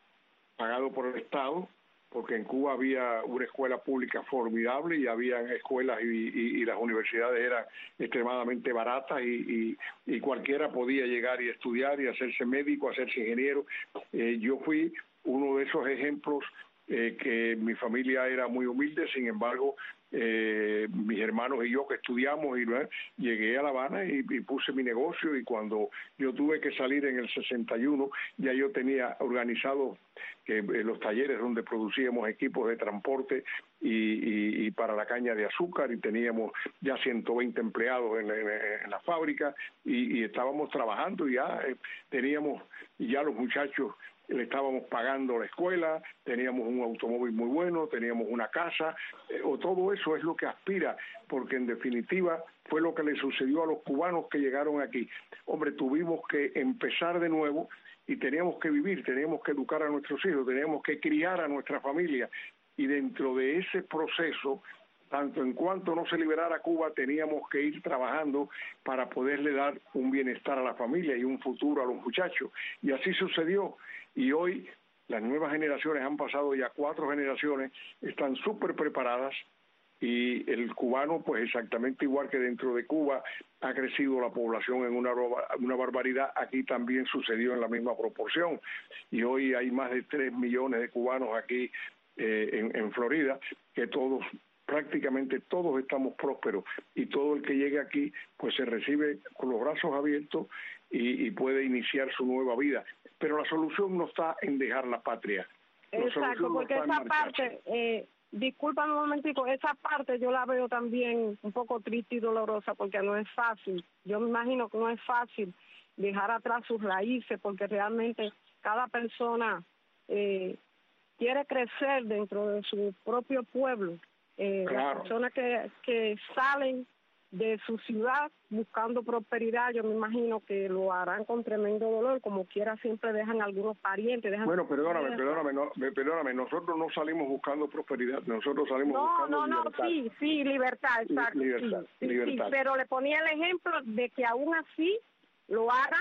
pagado por el Estado, porque en Cuba había una escuela pública formidable y había escuelas y, y, y las universidades eran extremadamente baratas y, y, y cualquiera podía llegar y estudiar y hacerse médico, hacerse ingeniero. Eh, yo fui uno de esos ejemplos eh, que mi familia era muy humilde, sin embargo, eh, mis hermanos y yo que estudiamos y ¿no? llegué a La Habana y, y puse mi negocio, y cuando yo tuve que salir en el sesenta y uno ya yo tenía organizado que eh, los talleres donde producíamos equipos de transporte y, y, y para la caña de azúcar, y teníamos ya ciento veinte empleados en, en, en la fábrica y, y estábamos trabajando y ya eh, teníamos y ya los muchachos le estábamos pagando la escuela, teníamos un automóvil muy bueno, teníamos una casa, eh, o todo eso es lo que aspira, porque en definitiva fue lo que le sucedió a los cubanos que llegaron aquí. Hombre, tuvimos que empezar de nuevo y teníamos que vivir, teníamos que educar a nuestros hijos, teníamos que criar a nuestra familia, y dentro de ese proceso tanto en cuanto no se liberara Cuba, teníamos que ir trabajando para poderle dar un bienestar a la familia y un futuro a los muchachos. Y así sucedió. Y hoy las nuevas generaciones, han pasado ya cuatro generaciones, están súper preparadas, y el cubano, pues exactamente igual que dentro de Cuba ha crecido la población en una, una barbaridad, aquí también sucedió en la misma proporción. Y hoy hay más de tres millones de cubanos aquí eh, en, en Florida, que todos, prácticamente todos estamos prósperos, y todo el que llegue aquí pues se recibe con los brazos abiertos y, y puede iniciar su nueva vida. Pero la solución no está en dejar la patria. La Exacto, porque no esa parte, eh, discúlpame un momentico, esa parte yo la veo también un poco triste y dolorosa, porque no es fácil. Yo me imagino que no es fácil dejar atrás sus raíces, porque realmente cada persona eh, quiere crecer dentro de su propio pueblo. Eh, claro. Las personas que, que salen de su ciudad buscando prosperidad, yo me imagino que lo harán con tremendo dolor, como quiera siempre dejan algunos parientes. Dejan bueno, perdóname, perdóname, no, perdóname, nosotros no salimos buscando prosperidad, nosotros salimos no, buscando no, no, libertad. sí, sí, libertad, exacto, libertad, sí, libertad. Sí, pero le ponía el ejemplo de que aún así lo hagan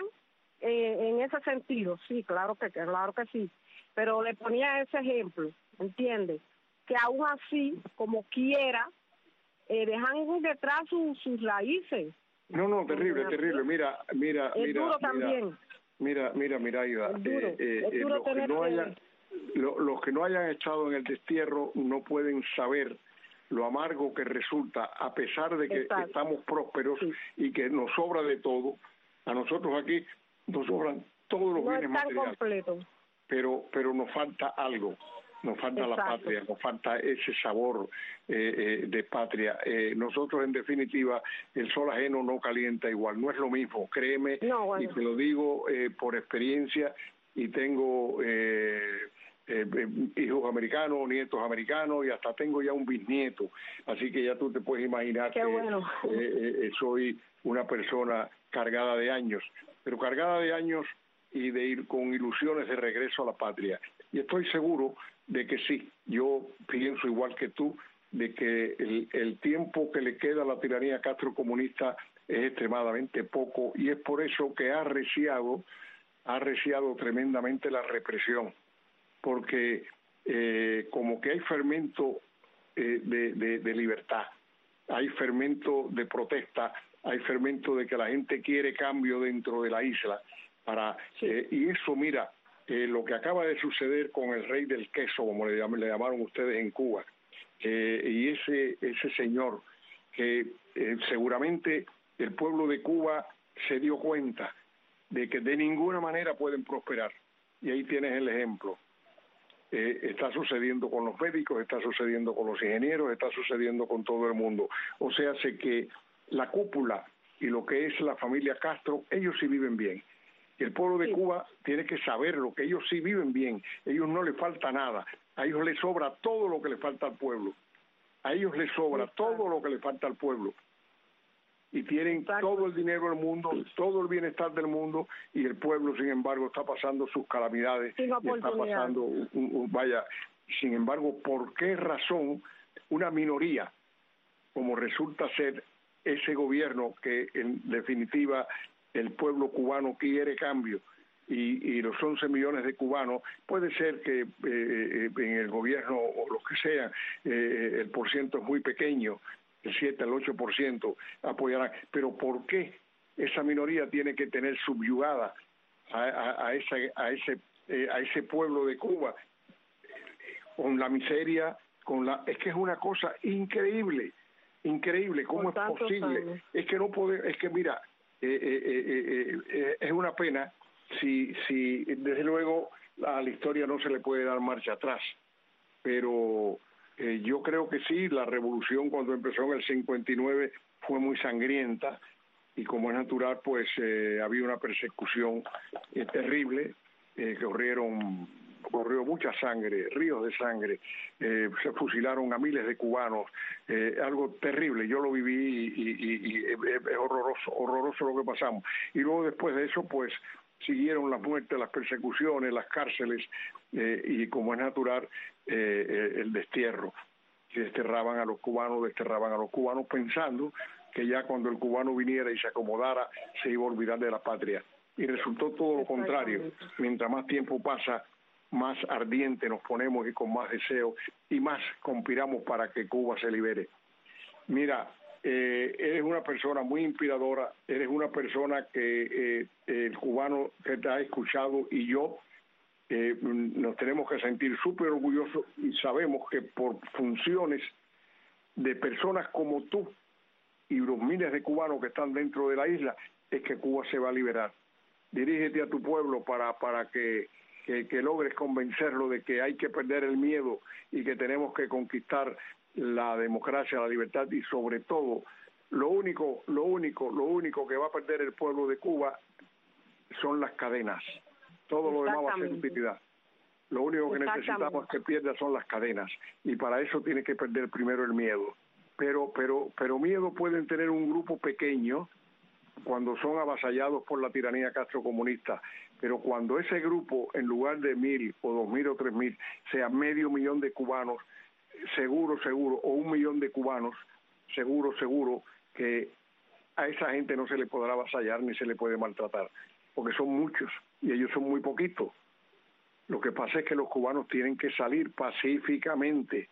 eh, en ese sentido, sí, claro que, claro que sí, pero le ponía ese ejemplo, ¿entiendes? Que aún así, como quiera, eh, dejan detrás sus, sus raíces. No, no, terrible, terrible. Mira, mira, es mira. duro mira, también. Mira, mira, Miraida. Es duro, eh, eh, es duro los, que tener no que... hayan, lo, los que no hayan estado en el destierro no pueden saber lo amargo que resulta, a pesar de que Exacto. estamos prósperos sí. y que nos sobra de todo. A nosotros aquí nos sobran todos los no bienes es tan materiales. completo. Pero, pero nos falta algo. Nos falta Exacto. la patria, nos falta ese sabor eh, eh, de patria. Eh, nosotros, en definitiva, el sol ajeno no calienta igual, no es lo mismo, créeme, no, bueno. y te lo digo eh, por experiencia, y tengo eh, eh, hijos americanos, nietos americanos, y hasta tengo ya un bisnieto, así que ya tú te puedes imaginar Qué que bueno. eh, eh, soy una persona cargada de años, pero cargada de años y de ir con ilusiones de regreso a la patria. Y estoy seguro de que sí, yo pienso igual que tú, de que el, el tiempo que le queda a la tiranía castrocomunista es extremadamente poco, y es por eso que ha arreciado, ha arreciado tremendamente la represión, porque eh, como que hay fermento eh, de, de, de libertad, hay fermento de protesta, hay fermento de que la gente quiere cambio dentro de la isla, para sí. eh, y eso, mira, Eh, lo que acaba de suceder con el rey del queso, como le, llam le llamaron ustedes en Cuba, eh, y ese ese señor que eh, seguramente el pueblo de Cuba se dio cuenta de que de ninguna manera pueden prosperar, y ahí tienes el ejemplo. Eh, está sucediendo con los médicos, está sucediendo con los ingenieros, está sucediendo con todo el mundo. O sea, sé que la cúpula y lo que es la familia Castro, ellos sí viven bien. El pueblo de sí. Cuba tiene que saberlo, que ellos sí viven bien, a ellos no les falta nada, a ellos les sobra todo lo que le falta al pueblo, a ellos les sobra Exacto. todo lo que le falta al pueblo, y tienen Exacto. todo el dinero del mundo, todo el bienestar del mundo, y el pueblo, sin embargo, está pasando sus calamidades, y está pasando, un, un, vaya, sin embargo, ¿por qué razón una minoría, como resulta ser ese gobierno que en definitiva el pueblo cubano quiere cambio, y, y los once millones de cubanos, puede ser que eh, en el gobierno o lo que sea, eh, el porciento es muy pequeño, el siete al ocho por ciento apoyarán, pero ¿por qué esa minoría tiene que tener subyugada a, a, a, esa, a, ese, eh, a ese pueblo de Cuba con la miseria, con la es que es una cosa increíble, increíble, ¿cómo es posible? Años. Es que no puede, es que mira, Eh, eh, eh, eh, es una pena si, si desde luego a la historia no se le puede dar marcha atrás, pero eh, yo creo que sí, la revolución cuando empezó en el cincuenta y nueve fue muy sangrienta, y como es natural, pues eh, había una persecución eh, terrible, eh, que corrieron corrió mucha sangre, ríos de sangre, eh, se fusilaron a miles de cubanos, eh, algo terrible, yo lo viví, y, y, y es horroroso, horroroso lo que pasamos. Y luego después de eso, pues siguieron las muertes, las persecuciones, las cárceles, eh, y como es natural, eh, el destierro, desterraban a los cubanos, desterraban a los cubanos pensando que ya cuando el cubano viniera y se acomodara se iba a olvidar de la patria. Y resultó todo lo contrario. Mientras más tiempo pasa, más ardiente nos ponemos y con más deseo y más conspiramos para que Cuba se libere. Mira, eh, eres una persona muy inspiradora, eres una persona que eh, el cubano que te ha escuchado y yo eh, nos tenemos que sentir súper orgullosos y sabemos que por funciones de personas como tú y los miles de cubanos que están dentro de la isla es que Cuba se va a liberar. Dirígete a tu pueblo para, para que, que, que logres convencerlo de que hay que perder el miedo y que tenemos que conquistar la democracia, la libertad y sobre todo lo único, lo único, lo único que va a perder el pueblo de Cuba son las cadenas. Todo lo demás va a ser utilidad. Lo único que necesitamos que pierda son las cadenas y para eso tiene que perder primero el miedo. Pero, pero, pero miedo pueden tener un grupo pequeño cuando son avasallados por la tiranía castrocomunista, pero cuando ese grupo, en lugar de mil o dos mil o tres mil, sea medio millón de cubanos, seguro, seguro, o un millón de cubanos, seguro, seguro, que a esa gente no se le podrá avasallar ni se le puede maltratar, porque son muchos y ellos son muy poquitos. Lo que pasa es que los cubanos tienen que salir pacíficamente,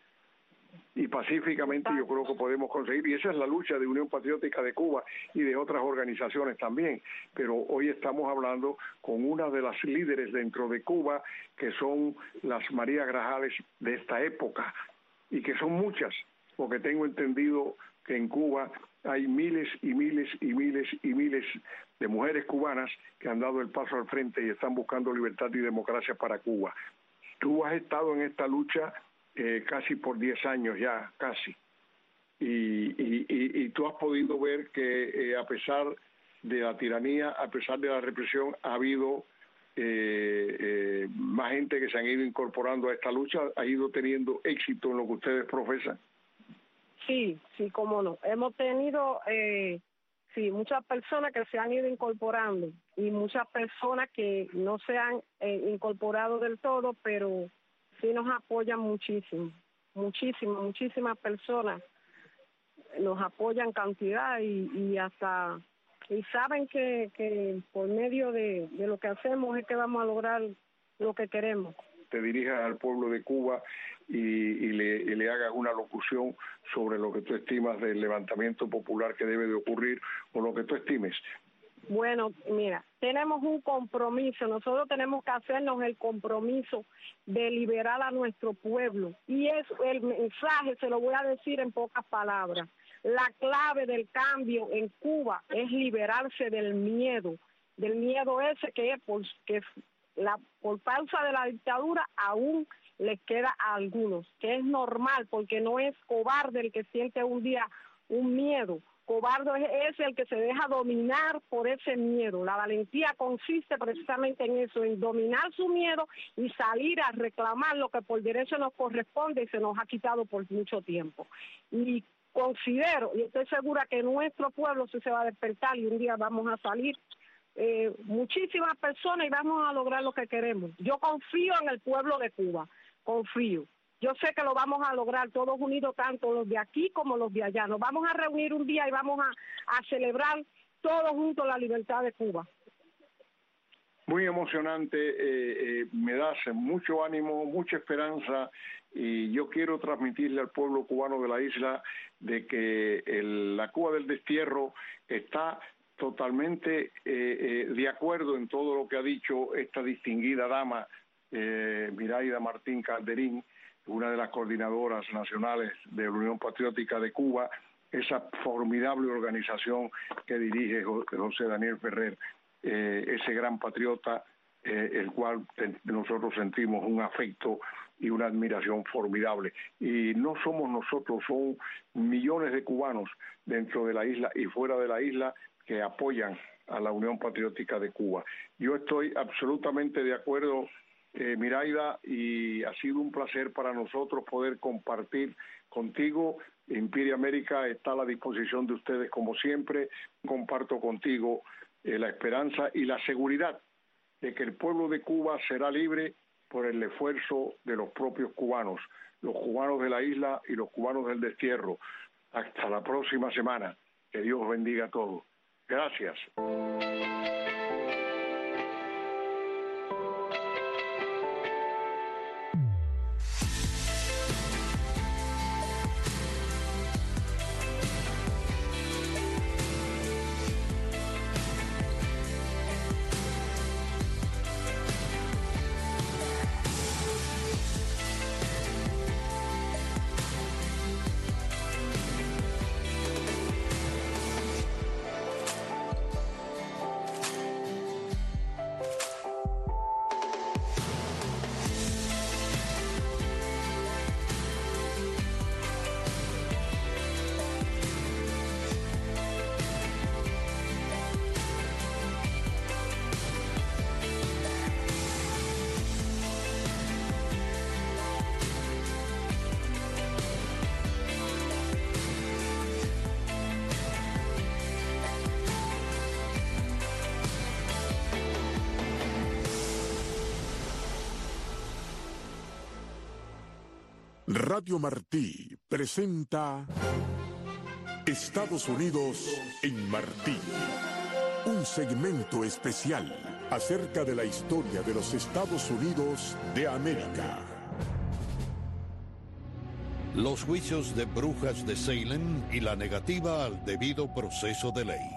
y pacíficamente yo creo que podemos conseguir, y esa es la lucha de Unión Patriótica de Cuba y de otras organizaciones también, pero hoy estamos hablando con una de las líderes dentro de Cuba, que son las María Grajales de esta época, y que son muchas, porque tengo entendido que en Cuba hay miles y miles y miles y miles de mujeres cubanas que han dado el paso al frente y están buscando libertad y democracia para Cuba. Tú has estado en esta lucha Eh, casi por diez años ya, casi. Y, y, y, y tú has podido ver que eh, a pesar de la tiranía, a pesar de la represión, ha habido eh, eh, más gente que se han ido incorporando a esta lucha, ha ido teniendo éxito en lo que ustedes profesan. Sí, sí, cómo no. Hemos tenido, eh, sí, muchas personas que se han ido incorporando y muchas personas que no se han eh, incorporado del todo, pero sí nos apoyan muchísimo, muchísimo, muchísimas personas nos apoyan cantidad y, y hasta y saben que, que por medio de, de lo que hacemos es que vamos a lograr lo que queremos. Te dirijas al pueblo de Cuba y, y, le, y le hagas una locución sobre lo que tú estimas del levantamiento popular que debe de ocurrir o lo que tú estimes. Bueno, mira, tenemos un compromiso, nosotros tenemos que hacernos el compromiso de liberar a nuestro pueblo y es el mensaje, se lo voy a decir en pocas palabras. La clave del cambio en Cuba es liberarse del miedo, del miedo ese que es por, que la, por causa de la dictadura aún les queda a algunos, que es normal porque no es cobarde el que siente un día un miedo. Cobarde es el que se deja dominar por ese miedo. La valentía consiste precisamente en eso, en dominar su miedo y salir a reclamar lo que por derecho nos corresponde y se nos ha quitado por mucho tiempo. Y considero, y estoy segura que nuestro pueblo sí se va a despertar y un día vamos a salir eh, muchísimas personas y vamos a lograr lo que queremos. Yo confío en el pueblo de Cuba, confío. Yo sé que lo vamos a lograr todos unidos, tanto los de aquí como los de allá. Nos vamos a reunir un día y vamos a, a celebrar todos juntos la libertad de Cuba. Muy emocionante, eh, eh, me das mucho ánimo, mucha esperanza y yo quiero transmitirle al pueblo cubano de la isla de que el, la Cuba del destierro está totalmente eh, eh, de acuerdo en todo lo que ha dicho esta distinguida dama, eh, Miraida Martín Calderín, una de las coordinadoras nacionales de la Unión Patriótica de Cuba, esa formidable organización que dirige José Daniel Ferrer, eh, ese gran patriota, eh, el cual te, nosotros sentimos un afecto y una admiración formidable. Y no somos nosotros, son millones de cubanos dentro de la isla y fuera de la isla que apoyan a la Unión Patriótica de Cuba. Yo estoy absolutamente de acuerdo, eh, Miraida, y ha sido un placer para nosotros poder compartir contigo. Imperia América está a la disposición de ustedes como siempre. Comparto contigo eh, la esperanza y la seguridad de que el pueblo de Cuba será libre por el esfuerzo de los propios cubanos. los cubanos de la isla y los cubanos del destierro. Hasta la próxima semana. Que Dios bendiga a todos. Gracias. Radio Martí presenta Estados Unidos en Martí, un segmento especial acerca de la historia de los Estados Unidos de América. Los juicios de brujas de Salem y la negativa al debido proceso de ley.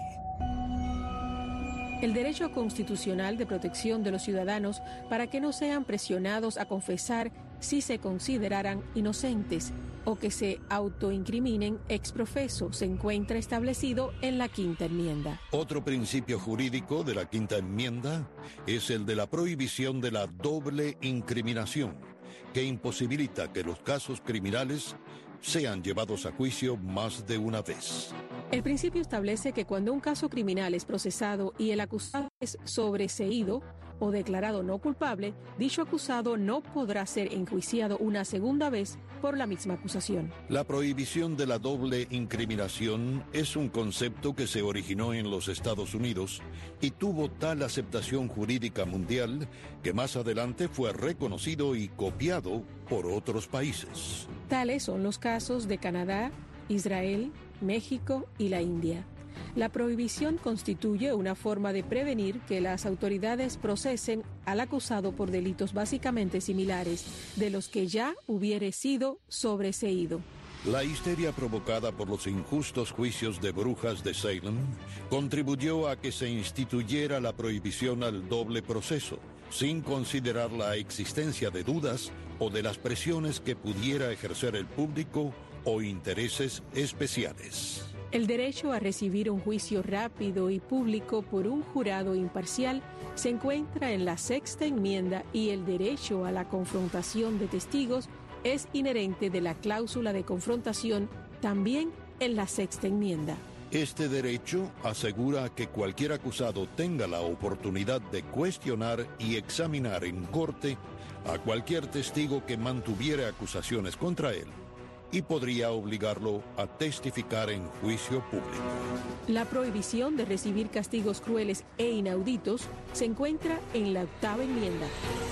El derecho constitucional de protección de los ciudadanos para que no sean presionados a confesar si se consideraran inocentes o que se autoincriminen ex profeso se encuentra establecido en la Quinta Enmienda. Otro principio jurídico de la Quinta Enmienda es el de la prohibición de la doble incriminación, que imposibilita que los casos criminales sean llevados a juicio más de una vez. El principio establece que cuando un caso criminal es procesado y el acusado es sobreseído o declarado no culpable, dicho acusado no podrá ser enjuiciado una segunda vez por la misma acusación. La prohibición de la doble incriminación es un concepto que se originó en los Estados Unidos y tuvo tal aceptación jurídica mundial que más adelante fue reconocido y copiado por otros países. Tales son los casos de Canadá, Israel, México y la India. La prohibición constituye una forma de prevenir que las autoridades procesen al acusado por delitos básicamente similares de los que ya hubiere sido sobreseído. La histeria provocada por los injustos juicios de brujas de Salem contribuyó a que se instituyera la prohibición al doble proceso, sin considerar la existencia de dudas o de las presiones que pudiera ejercer el público o intereses especiales. El derecho a recibir un juicio rápido y público por un jurado imparcial se encuentra en la Sexta Enmienda y el derecho a la confrontación de testigos es inherente de la cláusula de confrontación también en la Sexta Enmienda. Este derecho asegura que cualquier acusado tenga la oportunidad de cuestionar y examinar en corte a cualquier testigo que mantuviera acusaciones contra él y podría obligarlo a testificar en juicio público. La prohibición de recibir castigos crueles e inauditos se encuentra en la Octava Enmienda.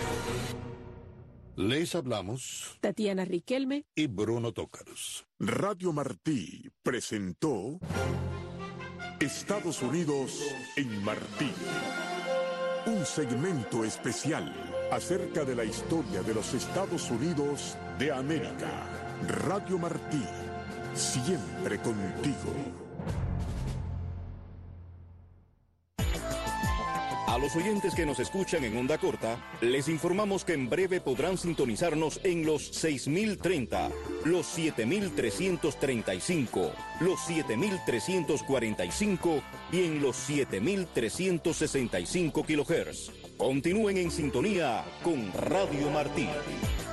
Les hablamos Tatiana Riquelme y Bruno Tócaros. Radio Martí presentó Estados Unidos en Martí, un segmento especial acerca de la historia de los Estados Unidos de América. Radio Martí, siempre contigo. A los oyentes que nos escuchan en onda corta, les informamos que en breve podrán sintonizarnos en los seis mil treinta, los siete mil trescientos treinta y cinco, los siete mil trescientos cuarenta y cinco y en los siete mil trescientos sesenta y cinco kilohertz. Continúen en sintonía con Radio Martí.